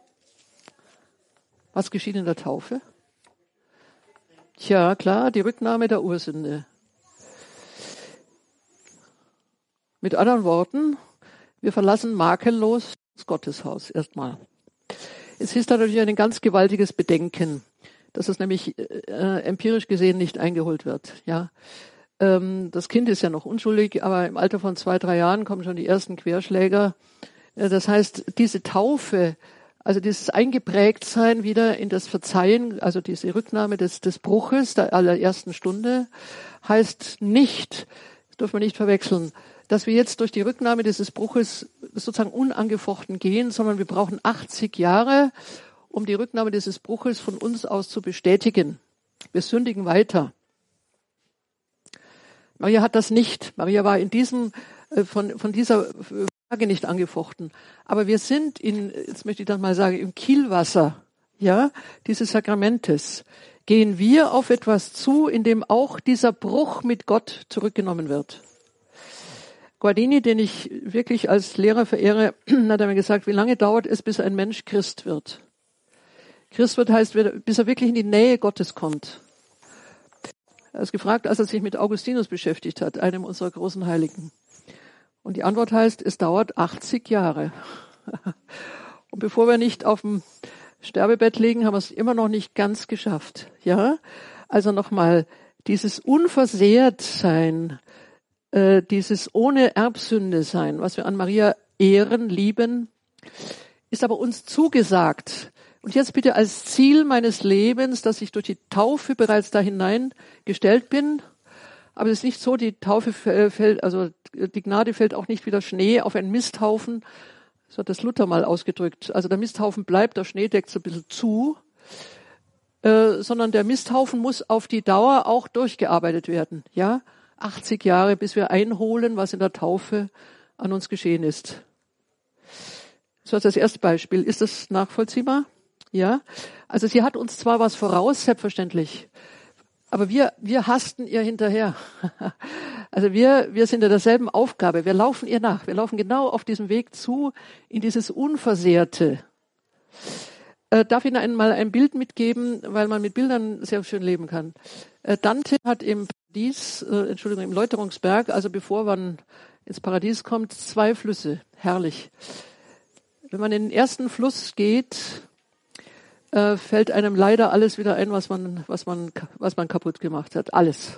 Was geschieht in der Taufe? Tja, klar, die Rücknahme der Ursünde. Mit anderen Worten, wir verlassen makellos das Gotteshaus erstmal. Es ist da natürlich ein ganz gewaltiges Bedenken. dass es nämlich empirisch gesehen nicht eingeholt wird. Ja, das Kind ist ja noch unschuldig, aber im Alter von 2, 3 Jahren kommen schon die ersten Querschläger. Das heißt, diese Taufe, also dieses Eingeprägtsein wieder in das Verzeihen, also diese Rücknahme des Bruches der allerersten Stunde, heißt nicht, das dürfen wir nicht verwechseln, dass wir jetzt durch die Rücknahme dieses Bruches sozusagen unangefochten gehen, sondern wir brauchen 80 Jahre, um die Rücknahme dieses Bruches von uns aus zu bestätigen. Wir sündigen weiter. Maria hat das nicht. Maria war in diesem, von dieser Frage nicht angefochten. Aber wir sind jetzt möchte ich das mal sagen, im Kielwasser, ja, dieses Sakramentes. Gehen wir auf etwas zu, in dem auch dieser Bruch mit Gott zurückgenommen wird. Guardini, den ich wirklich als Lehrer verehre, hat mir gesagt, wie lange dauert es, bis ein Mensch Christ wird? Christ wird heißt, bis er wirklich in die Nähe Gottes kommt. Er ist gefragt, als er sich mit Augustinus beschäftigt hat, einem unserer großen Heiligen. Und die Antwort heißt, es dauert 80 Jahre. Und bevor wir nicht auf dem Sterbebett liegen, haben wir es immer noch nicht ganz geschafft. Ja, also nochmal, dieses Unversehrtsein, dieses ohne Erbsünde sein, was wir an Maria ehren, lieben, ist aber uns zugesagt. Und jetzt bitte als Ziel meines Lebens, dass ich durch die Taufe bereits da hineingestellt bin. Aber es ist nicht so, die Taufe fällt, also die Gnade fällt auch nicht wieder Schnee auf einen Misthaufen. So hat das Luther mal ausgedrückt. Also der Misthaufen bleibt, der Schnee deckt so ein bisschen zu. Sondern der Misthaufen muss auf die Dauer auch durchgearbeitet werden. Ja, 80 Jahre, bis wir einholen, was in der Taufe an uns geschehen ist. Das war das erste Beispiel. Ist das nachvollziehbar? Ja, also sie hat uns zwar was voraus, selbstverständlich, aber wir hasten ihr hinterher. Also wir sind in derselben Aufgabe, wir laufen ihr nach, wir laufen genau auf diesem Weg zu, in dieses Unversehrte. Darf ich Ihnen einmal ein Bild mitgeben, weil man mit Bildern sehr schön leben kann. Dante hat im Läuterungsberg, also bevor man ins Paradies kommt, 2 Flüsse, herrlich. Wenn man in den ersten Fluss geht, fällt einem leider alles wieder ein, was man kaputt gemacht hat. Alles.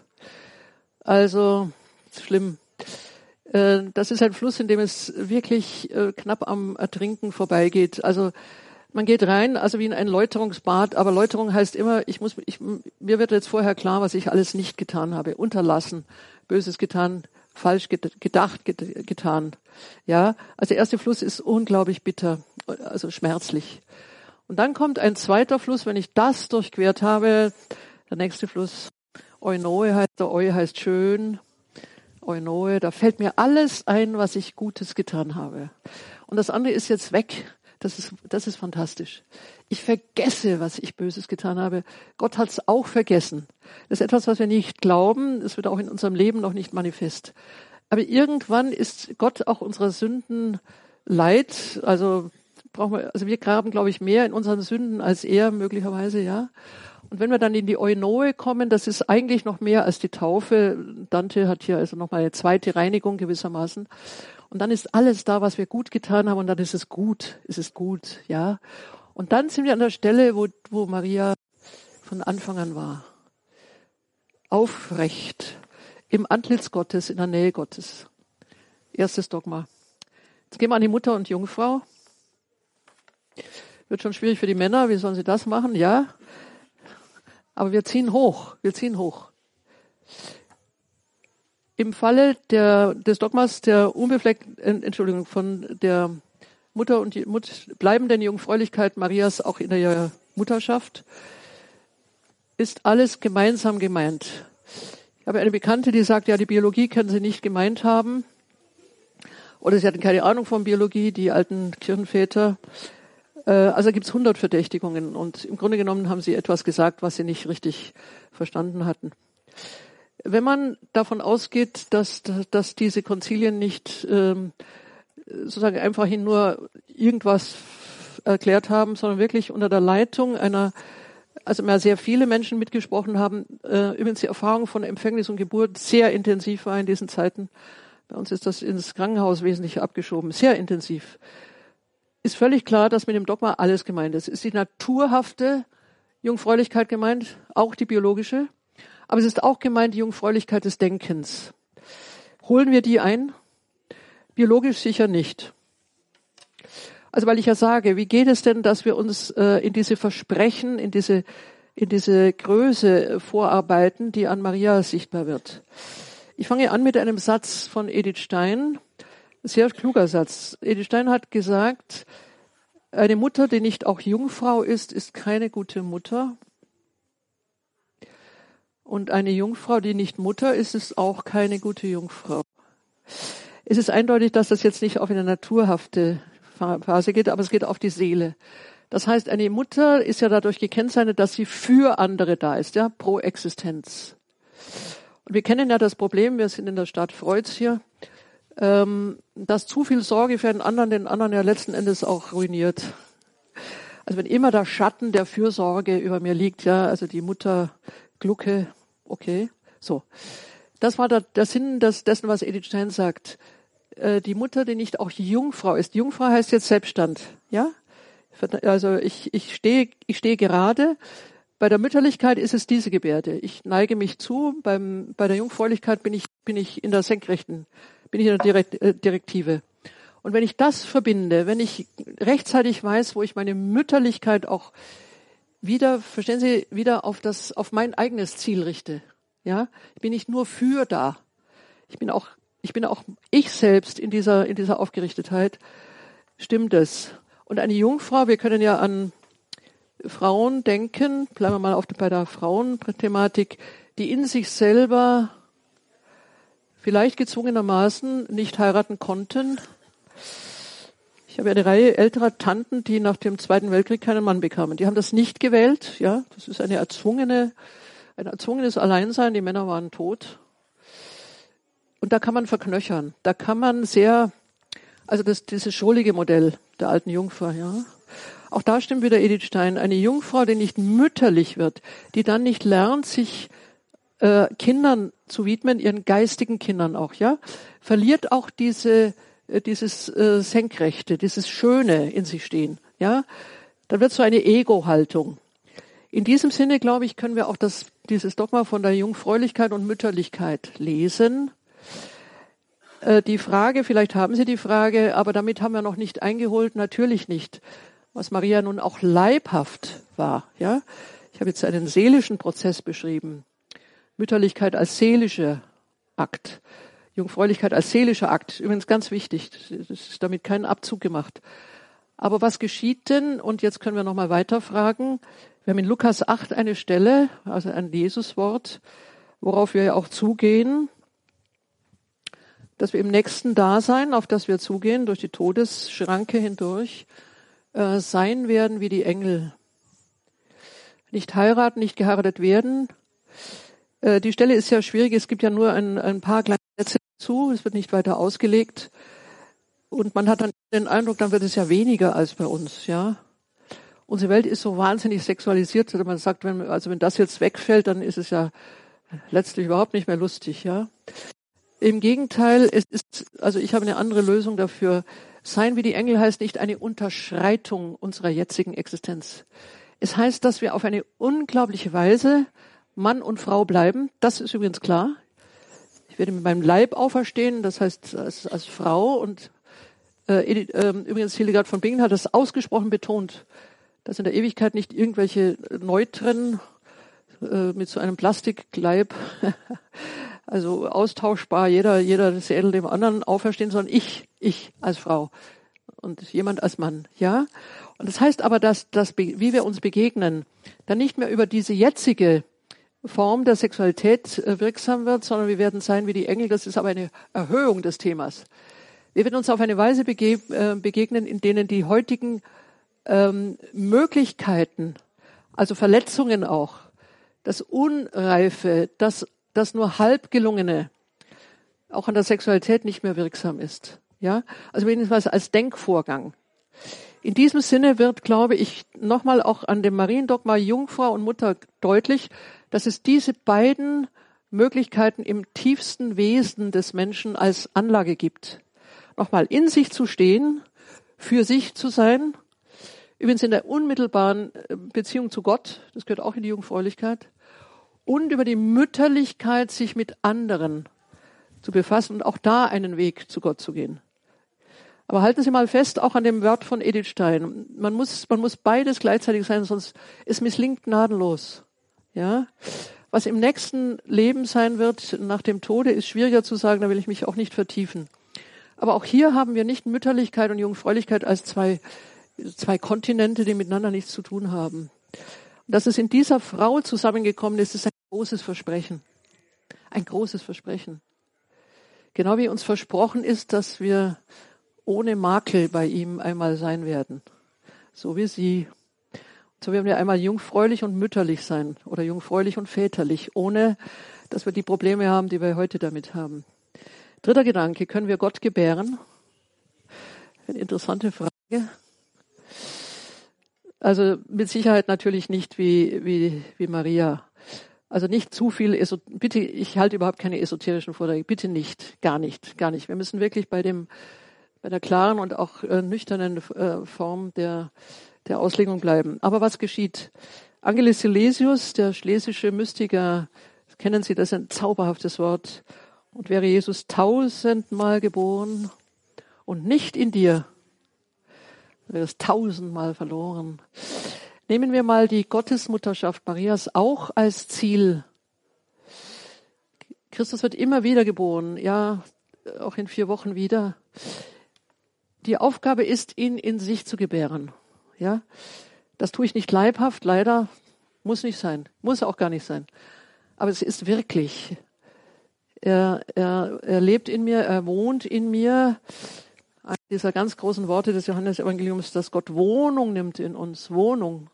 Also, schlimm. Das ist ein Fluss, in dem es wirklich knapp am Ertrinken vorbeigeht. Also, man geht rein, also wie in ein Läuterungsbad, aber Läuterung heißt immer, mir wird jetzt vorher klar, was ich alles nicht getan habe. Unterlassen, Böses getan, falsch gedacht, getan. Ja, also der erste Fluss ist unglaublich bitter, also schmerzlich. Und dann kommt ein zweiter Fluss, wenn ich das durchquert habe, der nächste Fluss, Eunoe heißt, der Eu heißt schön, Eunoe, da fällt mir alles ein, was ich Gutes getan habe. Und das andere ist jetzt weg. Das ist fantastisch. Ich vergesse, was ich Böses getan habe. Gott hat es auch vergessen. Das ist etwas, was wir nicht glauben. Es wird auch in unserem Leben noch nicht manifest. Aber irgendwann ist Gott auch unserer Sünden leid. Also wir graben, glaube ich, mehr in unseren Sünden als er möglicherweise, ja. Und wenn wir dann in die Eunoe kommen, das ist eigentlich noch mehr als die Taufe. Dante hat hier also nochmal eine zweite Reinigung gewissermaßen. Und dann ist alles da, was wir gut getan haben, und dann ist es gut, ja. Und dann sind wir an der Stelle, wo Maria von Anfang an war. Aufrecht, im Antlitz Gottes, in der Nähe Gottes. Erstes Dogma. Jetzt gehen wir an die Mutter und Jungfrau. Wird schon schwierig für die Männer, wie sollen sie das machen? Ja. Aber wir ziehen hoch. Im Falle des Dogmas der von der Mutter und bleibenden Jungfräulichkeit Marias auch in der Mutterschaft ist alles gemeinsam gemeint. Ich habe eine Bekannte, die sagt, ja, die Biologie können sie nicht gemeint haben. Oder sie hatten keine Ahnung von Biologie, die alten Kirchenväter. Also gibt es 100 Verdächtigungen. Und im Grunde genommen haben sie etwas gesagt, was sie nicht richtig verstanden hatten. Wenn man davon ausgeht, dass diese Konzilien nicht sozusagen einfach nur irgendwas erklärt haben, sondern wirklich unter der Leitung also mehr sehr viele Menschen mitgesprochen haben, übrigens die Erfahrung von Empfängnis und Geburt sehr intensiv war in diesen Zeiten. Bei uns ist das ins Krankenhaus wesentlich abgeschoben, sehr intensiv. Ist völlig klar, dass mit dem Dogma alles gemeint ist. Es ist die naturhafte Jungfräulichkeit gemeint, auch die biologische, aber es ist auch gemeint die Jungfräulichkeit des Denkens. Holen wir die ein? Biologisch sicher nicht. Also weil ich ja sage, wie geht es denn, dass wir uns in diese Versprechen, in diese Größe vorarbeiten, die an Maria sichtbar wird? Ich fange an mit einem Satz von Edith Stein, ein sehr kluger Satz. Edith Stein hat gesagt, eine Mutter, die nicht auch Jungfrau ist, ist keine gute Mutter. Und eine Jungfrau, die nicht Mutter ist, ist auch keine gute Jungfrau. Es ist eindeutig, dass das jetzt nicht auf eine naturhafte Phase geht, aber es geht auf die Seele. Das heißt, eine Mutter ist ja dadurch gekennzeichnet, dass sie für andere da ist, ja, pro Existenz. Und wir kennen ja das Problem, wir sind in der Stadt Freuds hier, dass zu viel Sorge für den anderen ja letzten Endes auch ruiniert. Also wenn immer der Schatten der Fürsorge über mir liegt, ja, also die Mutter Glucke, okay, so. Das war der Sinn dessen, was Edith Stein sagt. Die Mutter, die nicht auch Jungfrau ist. Jungfrau heißt jetzt Selbststand, ja? Also ich stehe gerade. Bei der Mütterlichkeit ist es diese Gebärde. Ich neige mich zu. Bei der Jungfräulichkeit bin ich in der Senkrechten, bin ich in der Direktive. Und wenn ich das verbinde, wenn ich rechtzeitig weiß, wo ich meine Mütterlichkeit auch wieder, verstehen Sie, wieder auf mein eigenes Ziel richte, ja? Ich bin nicht nur für da. Ich bin auch ich selbst in dieser Aufgerichtetheit. Stimmt es? Und eine Jungfrau, wir können ja an Frauen denken, bleiben wir mal bei der Frauenthematik, die in sich selber vielleicht gezwungenermaßen nicht heiraten konnten. Ich habe eine Reihe älterer Tanten, die nach dem Zweiten Weltkrieg keinen Mann bekamen. Die haben das nicht gewählt, ja. Das ist ein erzwungenes Alleinsein. Die Männer waren tot. Und da kann man verknöchern. Da kann man dieses schrullige Modell der alten Jungfrau, ja. Auch da stimmt wieder Edith Stein. Eine Jungfrau, die nicht mütterlich wird, die dann nicht lernt, sich Kindern zu widmen, ihren geistigen Kindern auch, ja, verliert auch dieses Senkrechte, dieses Schöne in sich stehen, ja. Dann wird so eine Ego-Haltung. In diesem Sinne, glaube ich, können wir auch dieses Dogma von der Jungfräulichkeit und Mütterlichkeit lesen. Die Frage, vielleicht haben Sie die Frage, aber damit haben wir noch nicht eingeholt, natürlich nicht, was Maria nun auch leibhaft war, ja. Ich habe jetzt einen seelischen Prozess beschrieben. Mütterlichkeit als seelischer Akt. Jungfräulichkeit als seelischer Akt. Übrigens ganz wichtig. Das ist damit kein Abzug gemacht. Aber was geschieht denn? Und jetzt können wir nochmal weiterfragen. Wir haben in Lukas 8 eine Stelle, also ein Jesuswort, worauf wir ja auch zugehen, dass wir im nächsten Dasein, auf das wir zugehen, durch die Todesschranke hindurch, sein werden wie die Engel. Nicht heiraten, nicht geheiratet werden. Die Stelle ist ja schwierig. Es gibt ja nur ein paar kleine Sätze dazu. Es wird nicht weiter ausgelegt. Und man hat dann den Eindruck, dann wird es ja weniger als bei uns, ja. Unsere Welt ist so wahnsinnig sexualisiert. Man sagt, wenn das jetzt wegfällt, dann ist es ja letztlich überhaupt nicht mehr lustig, ja. Im Gegenteil, ich habe eine andere Lösung dafür. Sein wie die Engel heißt nicht eine Unterschreitung unserer jetzigen Existenz. Es heißt, dass wir auf eine unglaubliche Weise Mann und Frau bleiben. Das ist übrigens klar. Ich werde mit meinem Leib auferstehen, das heißt als Frau. Und übrigens Hildegard von Bingen hat das ausgesprochen betont, dass in der Ewigkeit nicht irgendwelche Neutren mit so einem Plastikleib, also austauschbar, jeder Seele dem anderen auferstehen, sondern ich als Frau und jemand als Mann, ja. Und das heißt aber, dass wie wir uns begegnen, dann nicht mehr über diese jetzige Form der Sexualität wirksam wird, sondern wir werden sein wie die Engel. Das ist aber eine Erhöhung des Themas. Wir werden uns auf eine Weise begegnen, in denen die heutigen Möglichkeiten, also Verletzungen auch, das Unreife, das nur halb gelungene, auch an der Sexualität nicht mehr wirksam ist. Ja, also jedenfalls als Denkvorgang. In diesem Sinne wird, glaube ich, nochmal auch an dem Mariendogma Jungfrau und Mutter deutlich, dass es diese beiden Möglichkeiten im tiefsten Wesen des Menschen als Anlage gibt. Nochmal in sich zu stehen, für sich zu sein, übrigens in der unmittelbaren Beziehung zu Gott, das gehört auch in die Jungfräulichkeit, und über die Mütterlichkeit, sich mit anderen zu befassen und auch da einen Weg zu Gott zu gehen. Aber halten Sie mal fest, auch an dem Wort von Edith Stein. Man muss beides gleichzeitig sein, sonst es misslingt gnadenlos. Ja? Was im nächsten Leben sein wird, nach dem Tode, ist schwieriger zu sagen, da will ich mich auch nicht vertiefen. Aber auch hier haben wir nicht Mütterlichkeit und Jungfräulichkeit als zwei Kontinente, die miteinander nichts zu tun haben. Und dass es in dieser Frau zusammengekommen ist, ist ein großes Versprechen. Ein großes Versprechen. Genau wie uns versprochen ist, dass wir ohne Makel bei ihm einmal sein werden. So wie sie. So werden wir einmal jungfräulich und mütterlich sein oder jungfräulich und väterlich, ohne dass wir die Probleme haben, die wir heute damit haben. Dritter Gedanke, können wir Gott gebären? Eine interessante Frage. Also mit Sicherheit natürlich nicht wie Maria. Also nicht zu viel, bitte, ich halte überhaupt keine esoterischen Vorträge, bitte nicht, gar nicht. Wir müssen wirklich bei der klaren und auch nüchternen Form der Auslegung bleiben. Aber was geschieht? Angelis Silesius, der schlesische Mystiker, kennen Sie, das ist ein zauberhaftes Wort. Und wäre Jesus 1000-mal geboren und nicht in dir, wäre es 1000-mal verloren. Nehmen wir mal die Gottesmutterschaft Marias auch als Ziel. Christus wird immer wieder geboren, ja, auch in 4 Wochen wieder. Die Aufgabe ist, ihn in sich zu gebären. Ja, das tue ich nicht leibhaft, leider, muss nicht sein, muss auch gar nicht sein. Aber es ist wirklich. Er lebt in mir, er wohnt in mir. Eines dieser ganz großen Worte des Johannesevangeliums, dass Gott Wohnung nimmt in uns, Wohnung.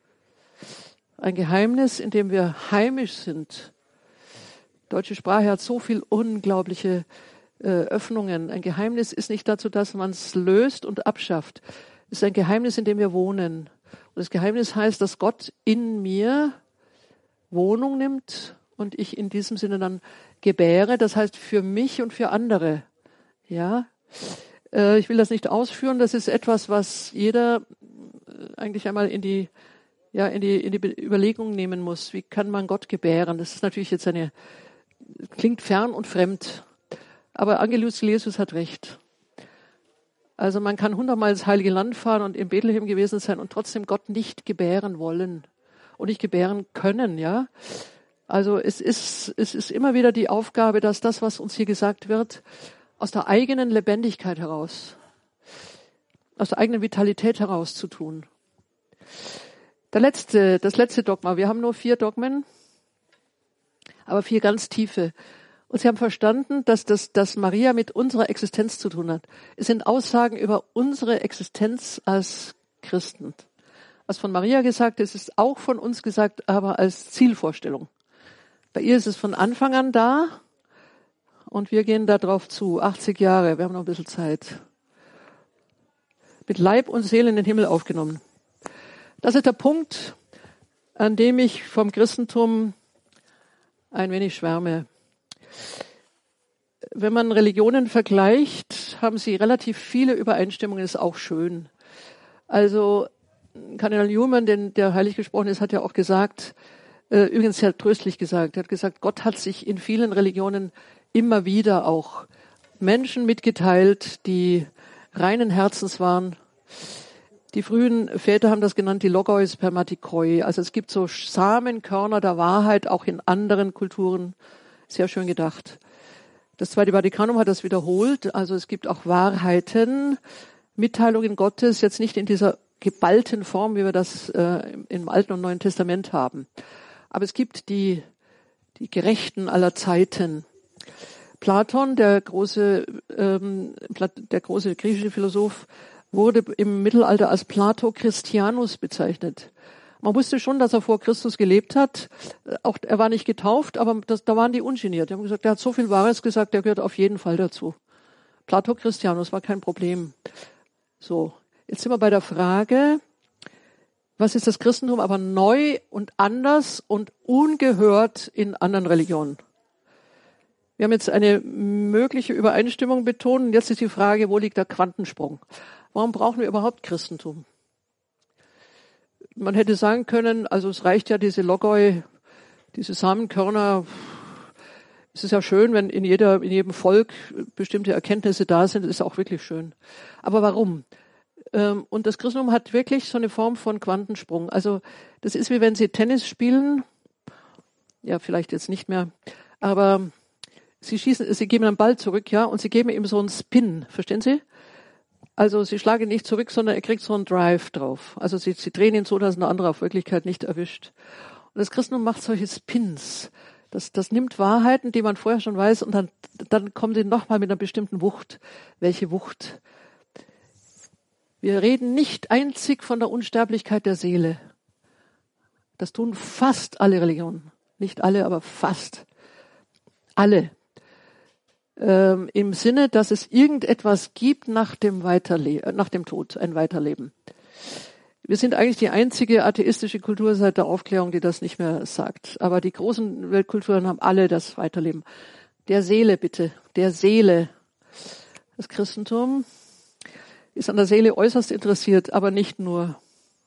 Ein Geheimnis, in dem wir heimisch sind. Die deutsche Sprache hat so viel unglaubliche Öffnungen. Ein Geheimnis ist nicht dazu, dass man es löst und abschafft. Es ist ein Geheimnis, in dem wir wohnen. Und das Geheimnis heißt, dass Gott in mir Wohnung nimmt und ich in diesem Sinne dann gebäre. Das heißt für mich und für andere. Ja, ich will das nicht ausführen. Das ist etwas, was jeder eigentlich einmal in die Überlegung nehmen muss. Wie kann man Gott gebären? Das ist natürlich jetzt klingt fern und fremd. Aber Angelis Silesius hat recht. Also man kann 100-mal ins Heilige Land fahren und in Bethlehem gewesen sein und trotzdem Gott nicht gebären wollen und nicht gebären können, ja. Also es ist immer wieder die Aufgabe, dass das, was uns hier gesagt wird, aus der eigenen Lebendigkeit heraus, aus der eigenen Vitalität heraus zu tun. Das letzte Dogma. Wir haben nur 4 Dogmen, aber 4 ganz tiefe. Und sie haben verstanden, dass Maria mit unserer Existenz zu tun hat. Es sind Aussagen über unsere Existenz als Christen. Was von Maria gesagt ist, ist auch von uns gesagt, aber als Zielvorstellung. Bei ihr ist es von Anfang an da und wir gehen da drauf zu. 80 Jahre, wir haben noch ein bisschen Zeit. Mit Leib und Seele in den Himmel aufgenommen. Das ist der Punkt, an dem ich vom Christentum ein wenig schwärme. Wenn man Religionen vergleicht, haben sie relativ viele Übereinstimmungen, ist auch schön. Also Kardinal Newman, der heilig gesprochen ist, hat ja auch gesagt, übrigens sehr tröstlich gesagt, er hat gesagt, Gott hat sich in vielen Religionen immer wieder auch Menschen mitgeteilt, die reinen Herzens waren. Die frühen Väter haben das genannt, die Logoi Spermatikoi. Also es gibt so Samenkörner der Wahrheit auch in anderen Kulturen. Sehr schön gedacht. Das Zweite Vatikanum hat das wiederholt. Also es gibt auch Wahrheiten, Mitteilungen Gottes, jetzt nicht in dieser geballten Form, wie wir das im Alten und Neuen Testament haben. Aber es gibt die Gerechten aller Zeiten. Platon, der große griechische Philosoph, wurde im Mittelalter als Plato Christianus bezeichnet. Man wusste schon, dass er vor Christus gelebt hat. Auch er war nicht getauft, aber da waren die ungeniert. Die haben gesagt, der hat so viel Wahres gesagt, der gehört auf jeden Fall dazu. Plato Christianus war kein Problem. So, jetzt sind wir bei der Frage, was ist das Christentum, aber neu und anders und ungehört in anderen Religionen? Wir haben jetzt eine mögliche Übereinstimmung betont. Und jetzt ist die Frage, wo liegt der Quantensprung? Warum brauchen wir überhaupt Christentum? man hätte sagen können, also es reicht ja diese Logoi, diese Samenkörner. Es ist ja schön, wenn in jedem Volk bestimmte Erkenntnisse da sind. Das ist auch wirklich schön. Aber warum? Und das Christentum hat wirklich so eine Form von Quantensprung. Also das ist wie wenn Sie Tennis spielen. Ja, vielleicht jetzt nicht mehr. Aber Sie geben einen Ball zurück, ja, und Sie geben ihm so einen Spin. Verstehen Sie? Also Sie schlagen nicht zurück, sondern er kriegt so einen Drive drauf. Also Sie drehen ihn so, dass ein anderer auf Wirklichkeit nicht erwischt. Und das Christentum macht solche Spins. Das nimmt Wahrheiten, die man vorher schon weiß, und dann kommen sie nochmal mit einer bestimmten Wucht. Welche Wucht? Wir reden nicht einzig von der Unsterblichkeit der Seele. Das tun fast alle Religionen. Nicht alle, aber fast. Alle. Im Sinne, dass es irgendetwas gibt nach dem Tod, ein Weiterleben. Wir sind eigentlich die einzige atheistische Kultur seit der Aufklärung, die das nicht mehr sagt. Aber die großen Weltkulturen haben alle das Weiterleben. Der Seele bitte, der Seele. Das Christentum ist an der Seele äußerst interessiert, aber nicht nur.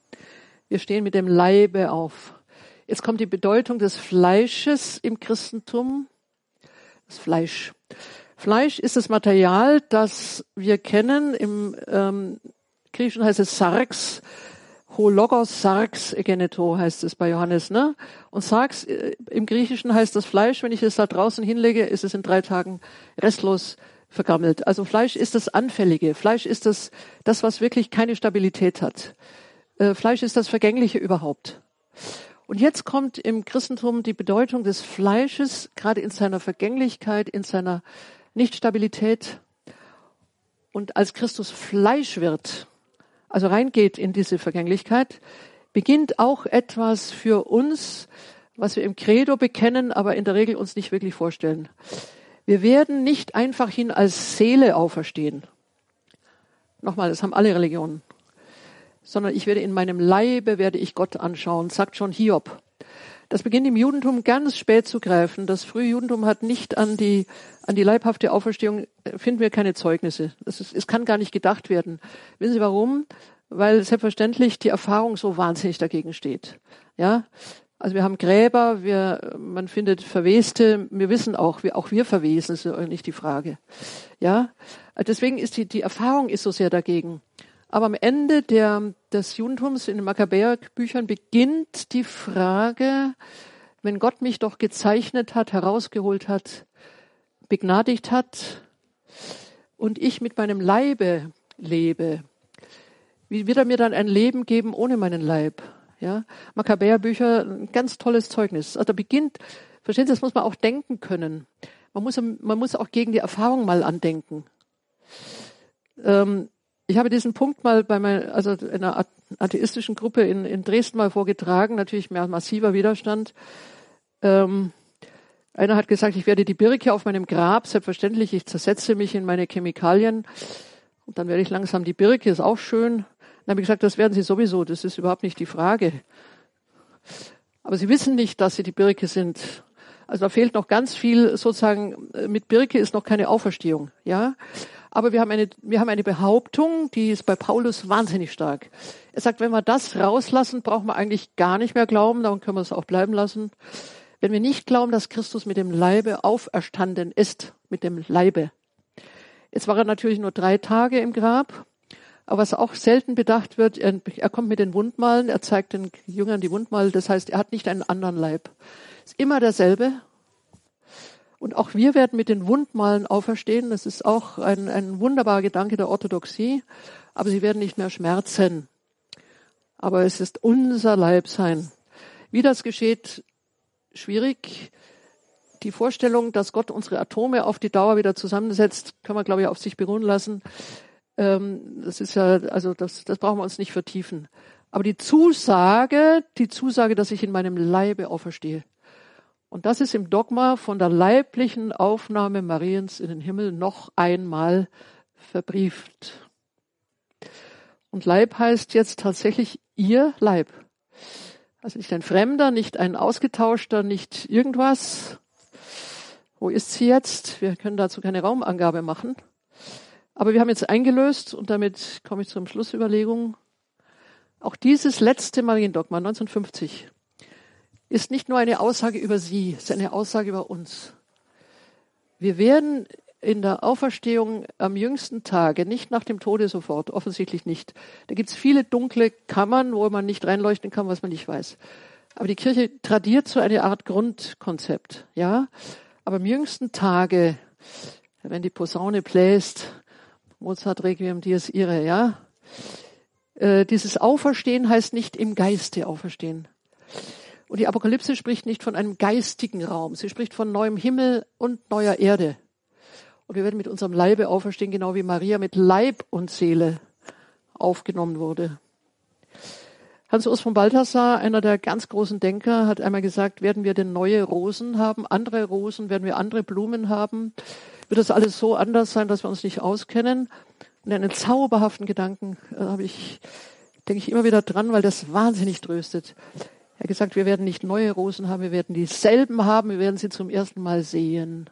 Wir stehen mit dem Leibe auf. Jetzt kommt die Bedeutung des Fleisches im Christentum. Das Fleisch. Fleisch ist das Material, das wir kennen. Im Griechischen heißt es Sarx. Ho logos sarx egeneto heißt es bei Johannes, ne? Und sarx im Griechischen heißt das Fleisch. Wenn ich es da draußen hinlege, ist es in 3 Tagen restlos vergammelt. Also Fleisch ist das Anfällige. Fleisch ist das, was wirklich keine Stabilität hat. Fleisch ist das Vergängliche überhaupt. Und jetzt kommt im Christentum die Bedeutung des Fleisches, gerade in seiner Vergänglichkeit, in seiner Nichtstabilität. Und als Christus Fleisch wird, also reingeht in diese Vergänglichkeit, beginnt auch etwas für uns, was wir im Credo bekennen, aber in der Regel uns nicht wirklich vorstellen. Wir werden nicht einfach hin als Seele auferstehen. Nochmal, das haben alle Religionen. Sondern ich werde in meinem Leibe, werde ich Gott anschauen, sagt schon Hiob. Das beginnt im Judentum ganz spät zu greifen. Das frühe Judentum hat nicht an die leibhafte Auferstehung, finden wir keine Zeugnisse. Es kann gar nicht gedacht werden. Wissen Sie warum? Weil selbstverständlich die Erfahrung so wahnsinnig dagegen steht. Ja? Also wir haben Gräber, man findet Verweste, wir wissen auch wir verwesen, ist ja nicht die Frage. Ja? Deswegen ist die Erfahrung ist so sehr dagegen. Aber am Ende des Judentums in den Makkabäerbüchern beginnt die Frage, wenn Gott mich doch gezeichnet hat, herausgeholt hat, begnadigt hat und ich mit meinem Leibe lebe, wie wird er mir dann ein Leben geben ohne meinen Leib? Ja, Makkabäerbücher, ein ganz tolles Zeugnis. Also da beginnt, verstehen Sie, das muss man auch denken können. Man muss auch gegen die Erfahrung mal andenken. Ich habe diesen Punkt mal in einer atheistischen Gruppe in Dresden mal vorgetragen, natürlich mehr massiver Widerstand. Einer hat gesagt, ich werde die Birke auf meinem Grab, selbstverständlich, ich zersetze mich in meine Chemikalien und dann werde ich langsam die Birke, ist auch schön. Dann habe ich gesagt, das werden Sie sowieso, das ist überhaupt nicht die Frage. Aber Sie wissen nicht, dass Sie die Birke sind. Also da fehlt noch ganz viel, sozusagen, mit Birke ist noch keine Auferstehung, ja. Aber wir haben eine Behauptung, die ist bei Paulus wahnsinnig stark. Er sagt, wenn wir das rauslassen, brauchen wir eigentlich gar nicht mehr glauben, dann können wir es auch bleiben lassen. Wenn wir nicht glauben, dass Christus mit dem Leibe auferstanden ist, mit dem Leibe. Jetzt war er natürlich nur 3 Tage im Grab, aber was auch selten bedacht wird, er kommt mit den Wundmalen, er zeigt den Jüngern die Wundmale, das heißt, er hat nicht einen anderen Leib. Ist immer derselbe. Und auch wir werden mit den Wundmalen auferstehen. Das ist auch ein wunderbarer Gedanke der Orthodoxie. Aber sie werden nicht mehr schmerzen. Aber es ist unser Leib sein. Wie das geschieht, schwierig. Die Vorstellung, dass Gott unsere Atome auf die Dauer wieder zusammensetzt, kann man, glaube ich, auf sich beruhen lassen. Das ist ja, also das brauchen wir uns nicht vertiefen. Aber die Zusage, dass ich in meinem Leibe auferstehe. Und das ist im Dogma von der leiblichen Aufnahme Mariens in den Himmel noch einmal verbrieft. Und Leib heißt jetzt tatsächlich ihr Leib. Also nicht ein Fremder, nicht ein Ausgetauschter, nicht irgendwas. Wo ist sie jetzt? Wir können dazu keine Raumangabe machen. Aber wir haben jetzt eingelöst, und damit komme ich zur Schlussüberlegung. Auch dieses letzte Mariendogma 1950 ist nicht nur eine Aussage über sie, es ist eine Aussage über uns. Wir werden in der Auferstehung am jüngsten Tage, nicht nach dem Tode sofort, offensichtlich nicht. Da gibt es viele dunkle Kammern, wo man nicht reinleuchten kann, was man nicht weiß. Aber die Kirche tradiert so eine Art Grundkonzept, ja. Aber am jüngsten Tage, wenn die Posaune bläst, Mozart Requiem Dies Irae, ja. Dieses Auferstehen heißt nicht im Geiste auferstehen. Und die Apokalypse spricht nicht von einem geistigen Raum. Sie spricht von neuem Himmel und neuer Erde. Und wir werden mit unserem Leibe auferstehen, genau wie Maria mit Leib und Seele aufgenommen wurde. Hans Urs von Balthasar, einer der ganz großen Denker, hat einmal gesagt, werden wir denn neue Rosen haben, andere Rosen, werden wir andere Blumen haben? Wird das alles so anders sein, dass wir uns nicht auskennen? Und einen zauberhaften Gedanken denke ich immer wieder dran, weil das wahnsinnig tröstet. Er hat gesagt, wir werden nicht neue Rosen haben, wir werden dieselben haben, wir werden sie zum ersten Mal sehen.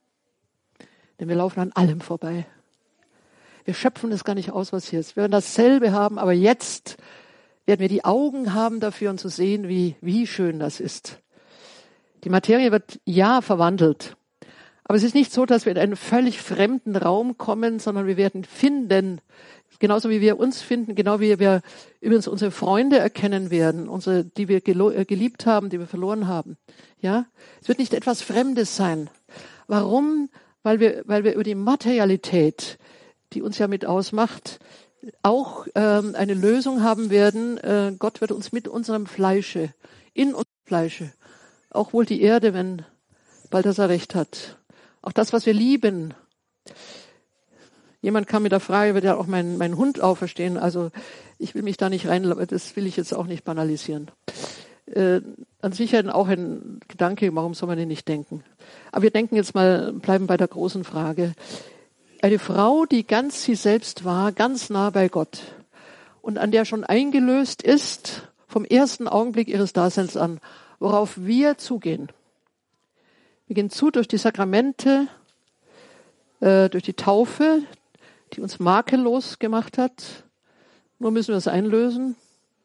Denn wir laufen an allem vorbei. Wir schöpfen das gar nicht aus, was hier ist. Wir werden dasselbe haben, aber jetzt werden wir die Augen haben dafür, um zu sehen, wie schön das ist. Die Materie wird ja verwandelt. Aber es ist nicht so, dass wir in einen völlig fremden Raum kommen, sondern wir werden finden, genauso wie wir uns finden, genau wie wir übrigens unsere Freunde erkennen werden, die wir geliebt haben, die wir verloren haben. Ja, es wird nicht etwas Fremdes sein. Warum? Weil wir über die Materialität, die uns ja mit ausmacht, auch eine Lösung haben werden. Gott wird uns mit unserem Fleische, in unserem Fleische, auch wohl die Erde, wenn Balthasar recht hat, auch das, was wir lieben. Jemand kam mit der Frage, wird ja auch mein Hund auferstehen? Also ich will mich da nicht rein, das will ich jetzt auch nicht banalisieren. An sich auch ein Gedanke, warum soll man den nicht denken? Aber wir denken jetzt mal, bleiben bei der großen Frage. Eine Frau, die ganz sie selbst war, ganz nah bei Gott und an der schon eingelöst ist, vom ersten Augenblick ihres Daseins an, worauf wir zugehen. Wir gehen zu durch die Sakramente, durch die Taufe, die uns makellos gemacht hat. Nur müssen wir es einlösen.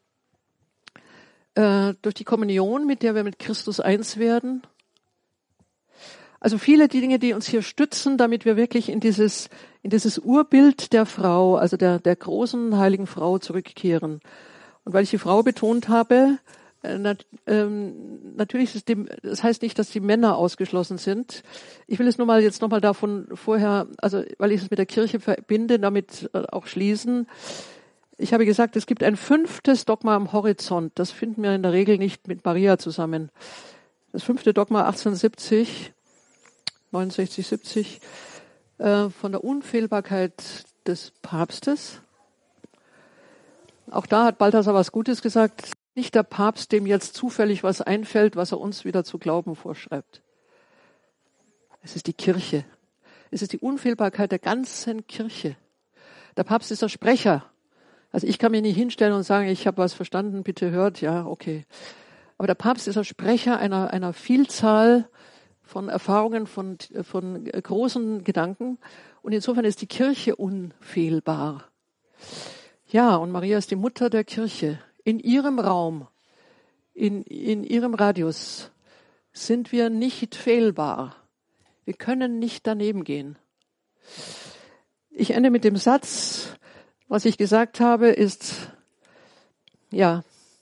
Durch die Kommunion, mit der wir mit Christus eins werden. Also viele Dinge, die uns hier stützen, damit wir wirklich in dieses Urbild der Frau, also der großen heiligen Frau zurückkehren. Und weil ich die Frau betont habe, natürlich das heißt nicht, dass die Männer ausgeschlossen sind. Ich will es jetzt nochmal davon vorher, also weil ich es mit der Kirche verbinde, damit auch schließen. Ich habe gesagt, es gibt ein 5. Dogma am Horizont. Das finden wir in der Regel nicht mit Maria zusammen. Das 5. Dogma 1870, 69, 70, von der Unfehlbarkeit des Papstes. Auch da hat Balthasar was Gutes gesagt. Nicht der Papst, dem jetzt zufällig was einfällt, was er uns wieder zu glauben vorschreibt. Es ist die Kirche. Es ist die Unfehlbarkeit der ganzen Kirche. Der Papst ist der Sprecher. Also ich kann mich nicht hinstellen und sagen, ich habe was verstanden, bitte hört, ja, okay. Aber der Papst ist der Sprecher einer Vielzahl von Erfahrungen, von großen Gedanken. Und insofern ist die Kirche unfehlbar. Ja, und Maria ist die Mutter der Kirche. In ihrem Raum, in ihrem Radius sind wir nicht fehlbar. Wir können nicht daneben gehen. Ich ende mit dem Satz, was ich gesagt habe, ist, ja,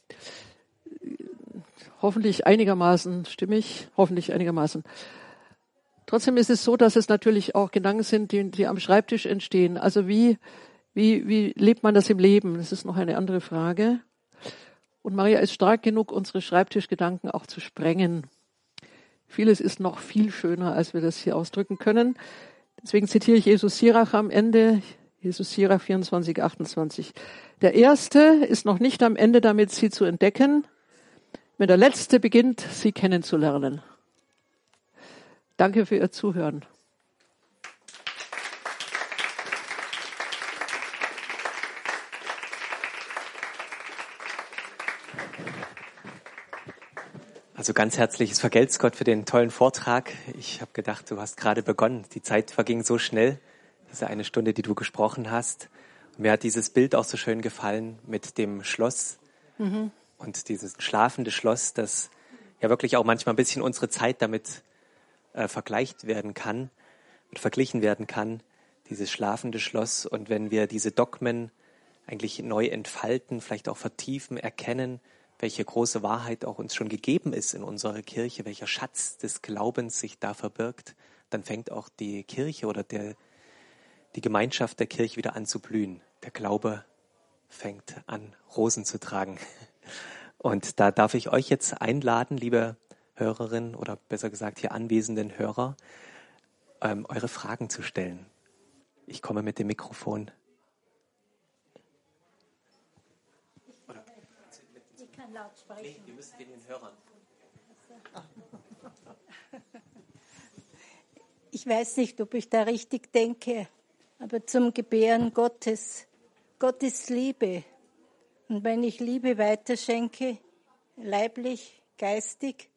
hoffentlich einigermaßen stimmig, hoffentlich einigermaßen. Trotzdem ist es so, dass es natürlich auch Gedanken sind, die am Schreibtisch entstehen. Also wie lebt man das im Leben? Das ist noch eine andere Frage. Und Maria ist stark genug, unsere Schreibtischgedanken auch zu sprengen. Vieles ist noch viel schöner, als wir das hier ausdrücken können. Deswegen zitiere ich Jesus Sirach am Ende, Jesus Sirach 24, 28. Der Erste ist noch nicht am Ende damit, sie zu entdecken, wenn der Letzte beginnt, sie kennenzulernen. Danke für Ihr Zuhören. Also ganz herzliches Vergelt's Gott für den tollen Vortrag. Ich habe gedacht, du hast gerade begonnen. Die Zeit verging so schnell, diese eine Stunde, die du gesprochen hast. Mir hat dieses Bild auch so schön gefallen mit dem Schloss und dieses schlafende Schloss, das ja wirklich auch manchmal ein bisschen unsere Zeit damit verglichen werden kann, dieses schlafende Schloss. Und wenn wir diese Dogmen eigentlich neu entfalten, vielleicht auch vertiefen, erkennen, welche große Wahrheit auch uns schon gegeben ist in unserer Kirche, welcher Schatz des Glaubens sich da verbirgt, dann fängt auch die Kirche oder die Gemeinschaft der Kirche wieder an zu blühen. Der Glaube fängt an, Rosen zu tragen. Und da darf ich euch jetzt einladen, liebe Hörerinnen oder besser gesagt hier anwesenden Hörer, eure Fragen zu stellen. Ich komme mit dem Mikrofon. Ich kann laut sprechen. Wir müssen den Hörern. Ich weiß nicht, ob ich da richtig denke, aber zum Gebären Gottes. Gott ist Liebe. Und wenn ich Liebe weiterschenke, leiblich, geistig,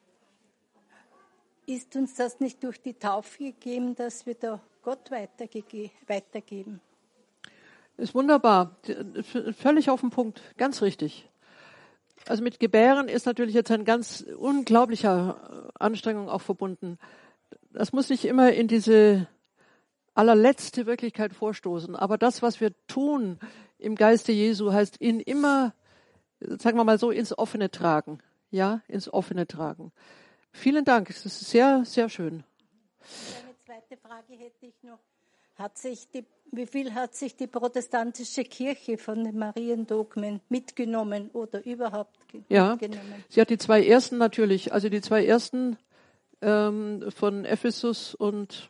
ist uns das nicht durch die Taufe gegeben, dass wir da Gott weitergeben? Ist wunderbar. Völlig auf den Punkt. Ganz richtig. Also mit Gebären ist natürlich jetzt eine ganz unglaubliche Anstrengung auch verbunden. Das muss nicht immer in diese allerletzte Wirklichkeit vorstoßen. Aber das, was wir tun im Geiste Jesu, heißt ihn immer, sagen wir mal so, ins Offene tragen. Ja, ins Offene tragen. Vielen Dank. Es ist sehr, sehr schön. Eine zweite Frage hätte ich noch. Wie viel hat sich die protestantische Kirche von den Mariendogmen mitgenommen oder überhaupt mitgenommen? Sie hat die zwei ersten natürlich, also die zwei ersten von Ephesus und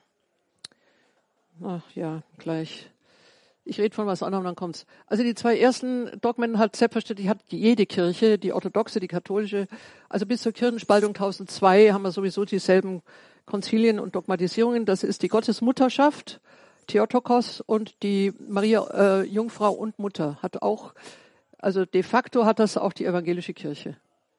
ich rede von was anderem, dann kommt's. Also die zwei ersten Dogmen hat selbstverständlich jede Kirche, die orthodoxe, die katholische, also bis zur Kirchenspaltung 1002 haben wir sowieso dieselben Konzilien und Dogmatisierungen. Das ist die Gottesmutterschaft, Theotokos, und die Maria Jungfrau und Mutter hat auch, also de facto hat das auch die evangelische Kirche.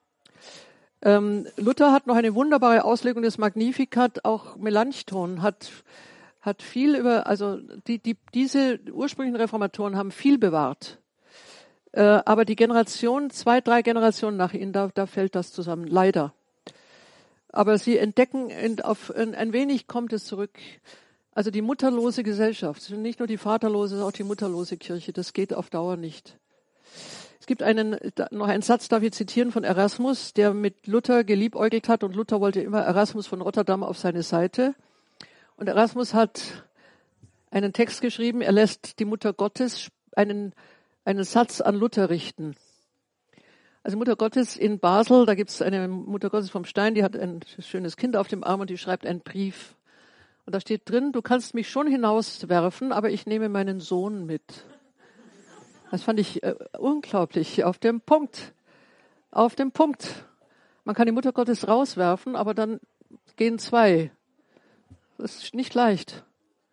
Luther hat noch eine wunderbare Auslegung des Magnificat, auch Melanchthon hat viel über, also diese ursprünglichen Reformatoren haben viel bewahrt. Aber die Generation, 2, 3 Generationen nach ihnen, da fällt das zusammen, leider. Aber sie entdecken, ein wenig kommt es zurück. Also die mutterlose Gesellschaft, nicht nur die vaterlose, sondern auch die mutterlose Kirche, das geht auf Dauer nicht. Es gibt noch einen Satz, darf ich zitieren, von Erasmus, der mit Luther geliebäugelt hat, und Luther wollte immer Erasmus von Rotterdam auf seine Seite. Und Erasmus hat einen Text geschrieben, er lässt die Mutter Gottes einen Satz an Luther richten. Also Mutter Gottes in Basel, da gibt es eine Mutter Gottes vom Stein, die hat ein schönes Kind auf dem Arm und die schreibt einen Brief. Und da steht drin, du kannst mich schon hinauswerfen, aber ich nehme meinen Sohn mit. Das fand ich unglaublich, auf dem Punkt. Auf dem Punkt. Man kann die Mutter Gottes rauswerfen, aber dann gehen 2. Das ist nicht leicht.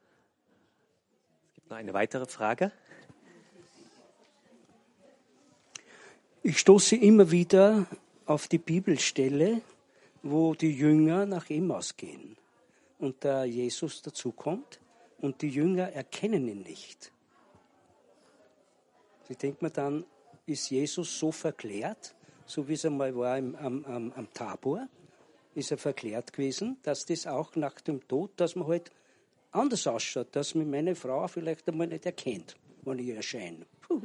Es gibt noch eine weitere Frage. Ich stoße immer wieder auf die Bibelstelle, wo die Jünger nach Emmaus gehen und da Jesus dazukommt und die Jünger erkennen ihn nicht. Ich denke mir dann, ist Jesus so verklärt, so wie es einmal war am Tabor, ist er verklärt gewesen, dass das auch nach dem Tod, dass man halt anders ausschaut, dass mich meine Frau vielleicht einmal nicht erkennt, wenn ich erscheine.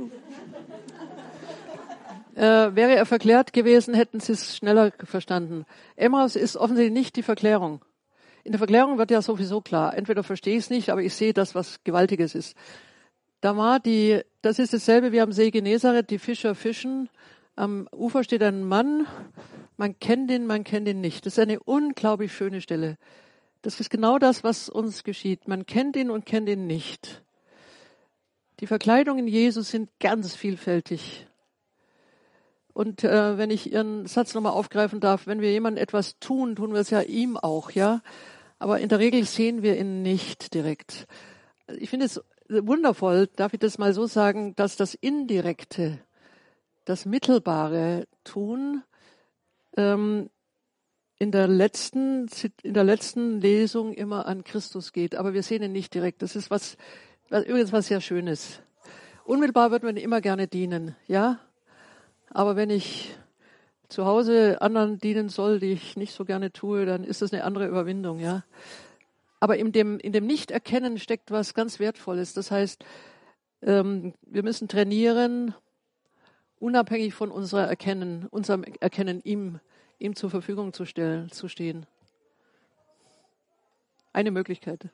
Wäre er verklärt gewesen, hätten Sie es schneller verstanden. Emmaus ist offensichtlich nicht die Verklärung. In der Verklärung wird ja sowieso klar, entweder verstehe ich es nicht, aber ich sehe das, was Gewaltiges ist. Das ist dasselbe wie am See Genezareth, die Fischer fischen. Am Ufer steht ein Mann, man kennt ihn nicht. Das ist eine unglaublich schöne Stelle. Das ist genau das, was uns geschieht. Man kennt ihn und kennt ihn nicht. Die Verkleidungen Jesus sind ganz vielfältig. Und wenn ich Ihren Satz nochmal aufgreifen darf, wenn wir jemandem etwas tun, tun wir es ja ihm auch, ja. Aber in der Regel sehen wir ihn nicht direkt. Ich finde es wundervoll, darf ich das mal so sagen, dass das Indirekte, das mittelbare Tun in der letzten Lesung immer an Christus geht. Aber wir sehen ihn nicht direkt. Das ist übrigens was sehr Schönes. Unmittelbar wird man immer gerne dienen, ja. Aber wenn ich zu Hause anderen dienen soll, die ich nicht so gerne tue, dann ist das eine andere Überwindung, ja. Aber in dem Nicht-Erkennen steckt was ganz Wertvolles. Das heißt, wir müssen trainieren, unabhängig von unserem Erkennen ihm zur Verfügung zu stehen. Eine Möglichkeit.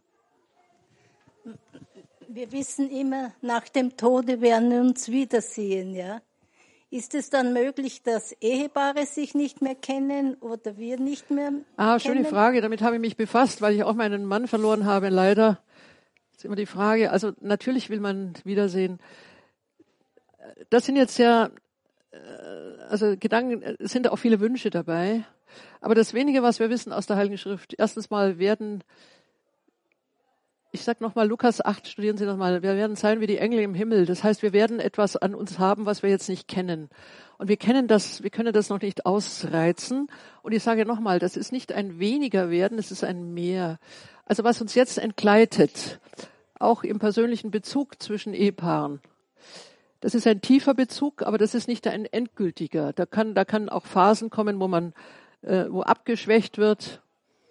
Wir wissen immer, nach dem Tode werden wir uns wiedersehen, ja. Ist es dann möglich, dass Ehepaare sich nicht mehr kennen oder wir nicht mehr kennen? Schöne Frage. Damit habe ich mich befasst, weil ich auch meinen Mann verloren habe, leider. Das ist immer die Frage. Also natürlich will man wiedersehen. Das sind jetzt Gedanken, es sind auch viele Wünsche dabei. Aber das Wenige, was wir wissen aus der Heiligen Schrift, erstens mal ich sag nochmal, Lukas 8, studieren Sie nochmal, wir werden sein wie die Engel im Himmel. Das heißt, wir werden etwas an uns haben, was wir jetzt nicht kennen. Und wir können das noch nicht ausreizen. Und ich sage nochmal, das ist nicht ein weniger werden, es ist ein mehr. Also was uns jetzt entgleitet, auch im persönlichen Bezug zwischen Ehepaaren, das ist ein tiefer Bezug, aber das ist nicht ein endgültiger. Da kann auch Phasen kommen, wo abgeschwächt wird.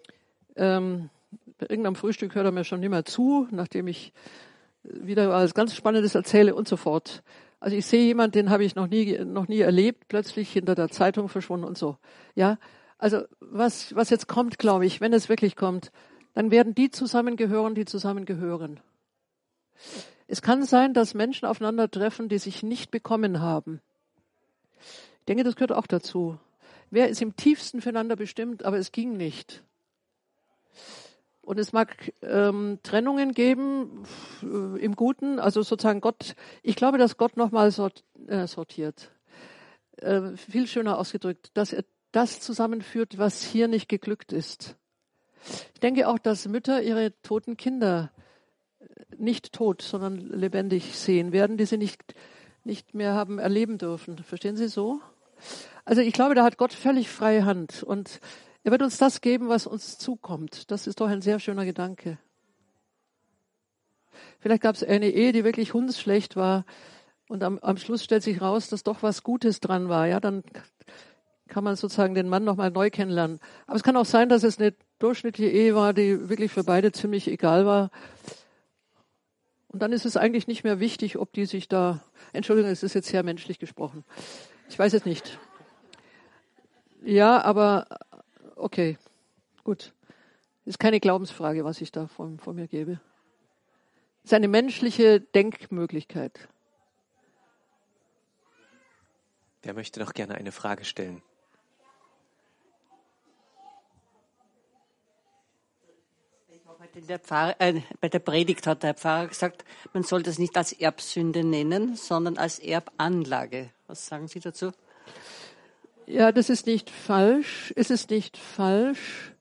Bei irgendeinem Frühstück hört er mir schon nicht mehr zu, nachdem ich wieder was ganz Spannendes erzähle und so fort. Also ich sehe jemanden, den habe ich noch nie erlebt, plötzlich hinter der Zeitung verschwunden und so. Ja, also was jetzt kommt, glaube ich, wenn es wirklich kommt, dann werden die zusammengehören, die zusammengehören. Es kann sein, dass Menschen aufeinandertreffen, die sich nicht bekommen haben. Ich denke, das gehört auch dazu. Wer ist im tiefsten füreinander bestimmt, aber es ging nicht. Und es mag Trennungen geben im Guten, also sozusagen Gott. Ich glaube, dass Gott nochmal sortiert. Viel schöner ausgedrückt, dass er das zusammenführt, was hier nicht geglückt ist. Ich denke auch, dass Mütter ihre toten Kinder nicht tot, sondern lebendig sehen werden, die sie nicht mehr haben erleben dürfen. Verstehen Sie so? Also ich glaube, da hat Gott völlig freie Hand und er wird uns das geben, was uns zukommt. Das ist doch ein sehr schöner Gedanke. Vielleicht gab es eine Ehe, die wirklich hundsschlecht war und am Schluss stellt sich raus, dass doch was Gutes dran war. Ja, dann kann man sozusagen den Mann nochmal neu kennenlernen. Aber es kann auch sein, dass es eine durchschnittliche Ehe war, die wirklich für beide ziemlich egal war. Und dann ist es eigentlich nicht mehr wichtig, ob die sich da, Entschuldigung, es ist jetzt sehr menschlich gesprochen. Ich weiß es nicht. Ja, aber okay, gut. Ist keine Glaubensfrage, was ich da von mir gebe. Es ist eine menschliche Denkmöglichkeit. Wer möchte noch gerne eine Frage stellen? Bei der Predigt hat der Pfarrer gesagt, man soll das nicht als Erbsünde nennen, sondern als Erbanlage. Was sagen Sie dazu? Ja, das ist nicht falsch. Es ist nicht falsch.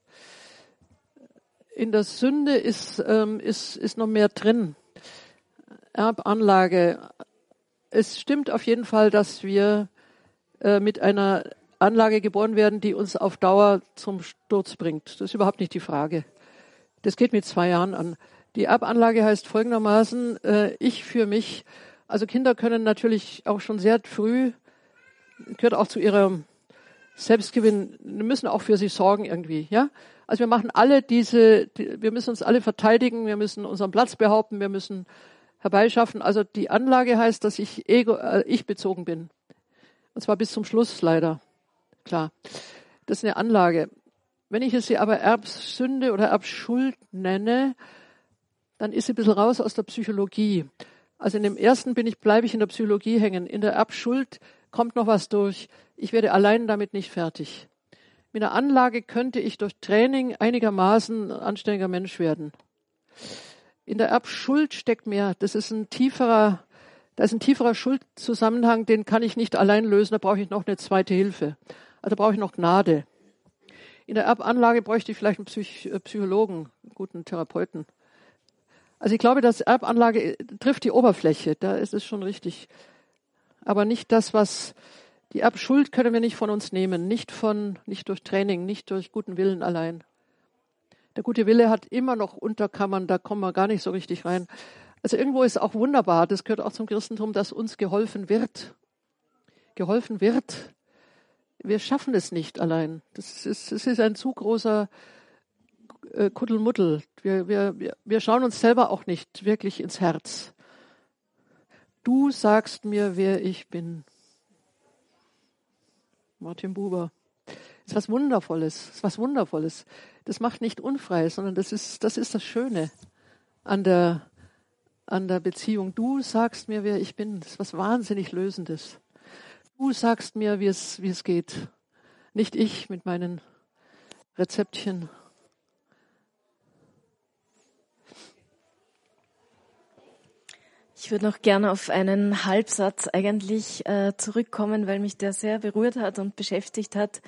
In der Sünde ist noch mehr drin. Erbanlage. Es stimmt auf jeden Fall, dass wir mit einer Anlage geboren werden, die uns auf Dauer zum Sturz bringt. Das ist überhaupt nicht die Frage. Das geht mit 2 Jahren an. Die Erbanlage heißt folgendermaßen, ich für mich, also Kinder können natürlich auch schon sehr früh, gehört auch zu ihrem Selbstgewinn, müssen auch für sich sorgen irgendwie, ja. Also wir machen alle wir müssen uns alle verteidigen, wir müssen unseren Platz behaupten, wir müssen herbeischaffen. Also die Anlage heißt, dass ich bezogen bin. Und zwar bis zum Schluss leider. Klar. Das ist eine Anlage. Wenn ich es sie aber Erbsünde oder Erbschuld nenne, dann ist sie ein bisschen raus aus der Psychologie. Also in dem ersten bleibe ich in der Psychologie hängen. In der Erbschuld kommt noch was durch. Ich werde allein damit nicht fertig. Mit einer Anlage könnte ich durch Training einigermaßen ein anständiger Mensch werden. In der Erbschuld steckt mehr. Da ist ein tieferer Schuldzusammenhang, den kann ich nicht allein lösen. Da brauche ich noch eine zweite Hilfe. Also brauche ich noch Gnade. In der Erbanlage bräuchte ich vielleicht einen Psychologen, einen guten Therapeuten. Also ich glaube, dass Erbanlage trifft die Oberfläche, da ist es schon richtig. Aber nicht das, was die Erbschuld können wir nicht von uns nehmen, nicht durch Training, nicht durch guten Willen allein. Der gute Wille hat immer noch Unterkammern, da kommen wir gar nicht so richtig rein. Also irgendwo ist auch wunderbar, das gehört auch zum Christentum, dass uns geholfen wird. Geholfen wird. Wir schaffen es nicht allein. Das ist ein zu großer Kuddelmuddel. Wir schauen uns selber auch nicht wirklich ins Herz. Du sagst mir, wer ich bin. Martin Buber. Das ist was Wundervolles. Das macht nicht unfrei, sondern das ist das Schöne an der Beziehung. Du sagst mir, wer ich bin. Das ist was wahnsinnig Lösendes. Du sagst mir, wie es geht. Nicht ich mit meinen Rezeptchen. Ich würde noch gerne auf einen Halbsatz eigentlich zurückkommen, weil mich der sehr berührt hat und beschäftigt hat.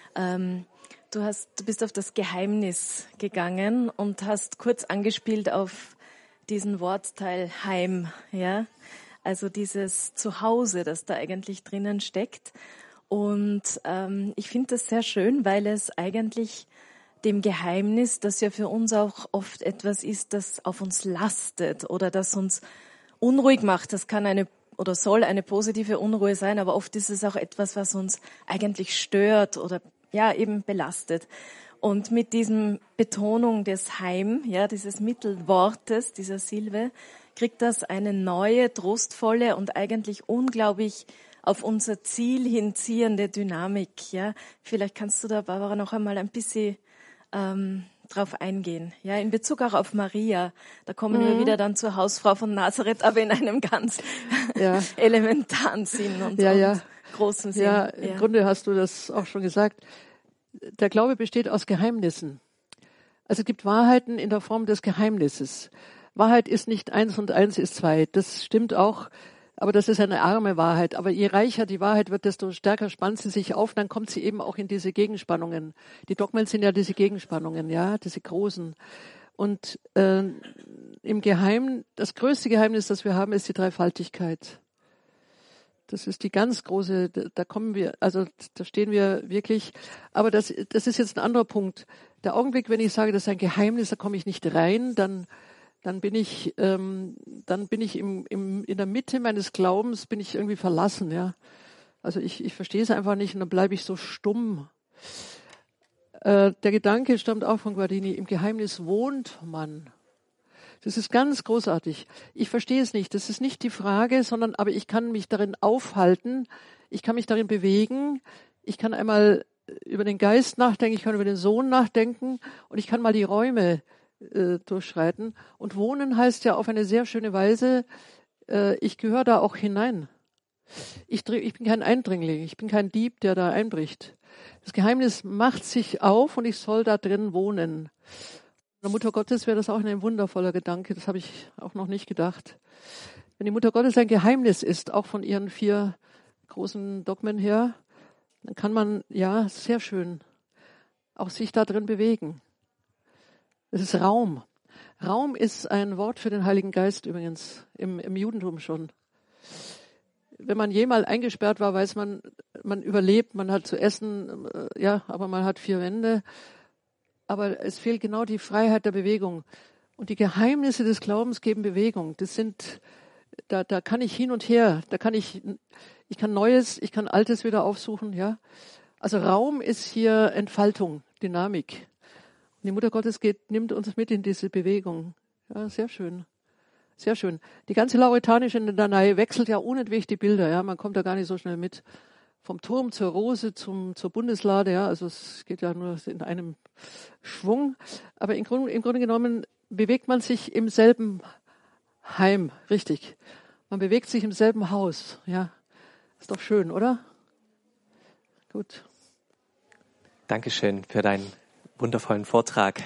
Du bist auf das Geheimnis gegangen und hast kurz angespielt auf diesen Wortteil Heim, ja, also dieses Zuhause, das da eigentlich drinnen steckt. Und ich finde das sehr schön, weil es eigentlich dem Geheimnis, das ja für uns auch oft etwas ist, das auf uns lastet oder das uns unruhig macht. Das kann oder soll eine positive Unruhe sein, aber oft ist es auch etwas, was uns eigentlich stört oder ja eben belastet. Und mit diesem Betonung des Heim, ja, dieses Mittelwortes, dieser Silbe, kriegt das eine neue, trostvolle und eigentlich unglaublich auf unser Ziel hinziehende Dynamik. Ja, vielleicht kannst du da, Barbara, noch einmal ein bisschen drauf eingehen. Ja, in Bezug auch auf Maria. Da kommen wir wieder dann zur Hausfrau von Nazareth, aber in einem ganz elementaren Sinn und großen Sinn. Ja, im Grunde hast du das auch schon gesagt. Der Glaube besteht aus Geheimnissen. Also es gibt Wahrheiten in der Form des Geheimnisses. Wahrheit ist nicht 1 und 1 ist 2. Das stimmt auch, aber das ist eine arme Wahrheit. Aber je reicher die Wahrheit wird, desto stärker spannt sie sich auf. Dann kommt sie eben auch in diese Gegenspannungen. Die Dogmen sind ja diese Gegenspannungen, ja, diese großen. Und im Geheimen, das größte Geheimnis, das wir haben, ist die Dreifaltigkeit. Das ist die ganz große, da stehen wir wirklich. Aber das ist jetzt ein anderer Punkt. Der Augenblick, wenn ich sage, das ist ein Geheimnis, da komme ich nicht rein, dann bin ich in der Mitte meines Glaubens, bin ich irgendwie verlassen, ja. Also ich verstehe es einfach nicht und dann bleibe ich so stumm. Der Gedanke stammt auch von Guardini, im Geheimnis wohnt man. Das ist ganz großartig. Ich verstehe es nicht. Das ist nicht die Frage, aber ich kann mich darin aufhalten. Ich kann mich darin bewegen. Ich kann einmal über den Geist nachdenken. Ich kann über den Sohn nachdenken. Und ich kann mal die Räume durchschreiten. Und wohnen heißt ja auf eine sehr schöne Weise, ich gehöre da auch hinein. Ich bin kein Eindringling. Ich bin kein Dieb, der da einbricht. Das Geheimnis macht sich auf und ich soll da drin wohnen. Der Mutter Gottes wäre das auch ein wundervoller Gedanke. Das habe ich auch noch nicht gedacht. Wenn die Mutter Gottes ein Geheimnis ist, auch von ihren 4 großen Dogmen her, dann kann man, ja, sehr schön auch sich da drin bewegen. Es ist Raum. Raum ist ein Wort für den Heiligen Geist übrigens, im Judentum schon. Wenn man jemals eingesperrt war, weiß man, man überlebt, man hat zu essen, aber man hat 4 Wände. Aber es fehlt genau die Freiheit der Bewegung. Und die Geheimnisse des Glaubens geben Bewegung. Das sind, da kann ich hin und her. Ich kann Neues, ich kann Altes wieder aufsuchen, ja. Also Raum ist hier Entfaltung, Dynamik. Und die Mutter Gottes nimmt uns mit in diese Bewegung. Ja, sehr schön. Sehr schön. Die ganze lauretanische Danai wechselt ja unentwegt die Bilder, ja. Man kommt da gar nicht so schnell mit. Vom Turm zur Rose zur Bundeslade, ja, also es geht ja nur in einem Schwung. Aber im Grunde genommen bewegt man sich im selben Heim, richtig. Man bewegt sich im selben Haus, ja. Ist doch schön, oder? Gut. Dankeschön für deinen wundervollen Vortrag.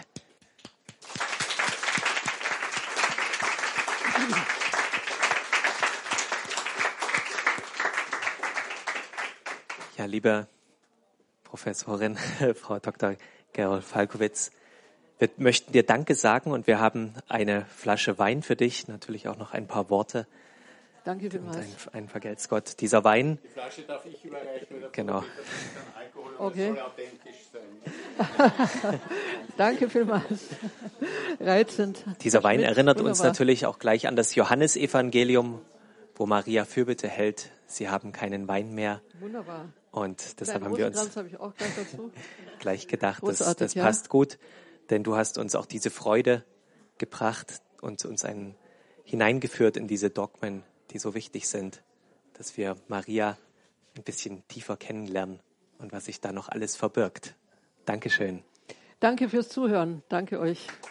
Ja, liebe Professorin, Frau Dr. Gerol Falkowitz, wir möchten dir Danke sagen und wir haben eine Flasche Wein für dich, natürlich auch noch ein paar Worte. Danke vielmals. Ein vergelt's Gott. Dieser Wein. Die Flasche darf ich überreichen. Genau. Alkohol, Okay. das soll authentisch sein. Danke vielmals. Reizend. Dieser Wein erinnert uns Wunderbar. natürlich auch gleich an das Johannesevangelium, wo Maria Fürbitte hält. Sie haben keinen Wein mehr. Wunderbar. Und deshalb Kleinen haben wir uns Rosenkranz habe ich auch gleich dazu. gleich gedacht, Großartig, das ja. passt gut, denn du hast uns auch diese Freude gebracht und uns hineingeführt in diese Dogmen, die so wichtig sind, dass wir Maria ein bisschen tiefer kennenlernen und was sich da noch alles verbirgt. Dankeschön. Danke fürs Zuhören. Danke euch.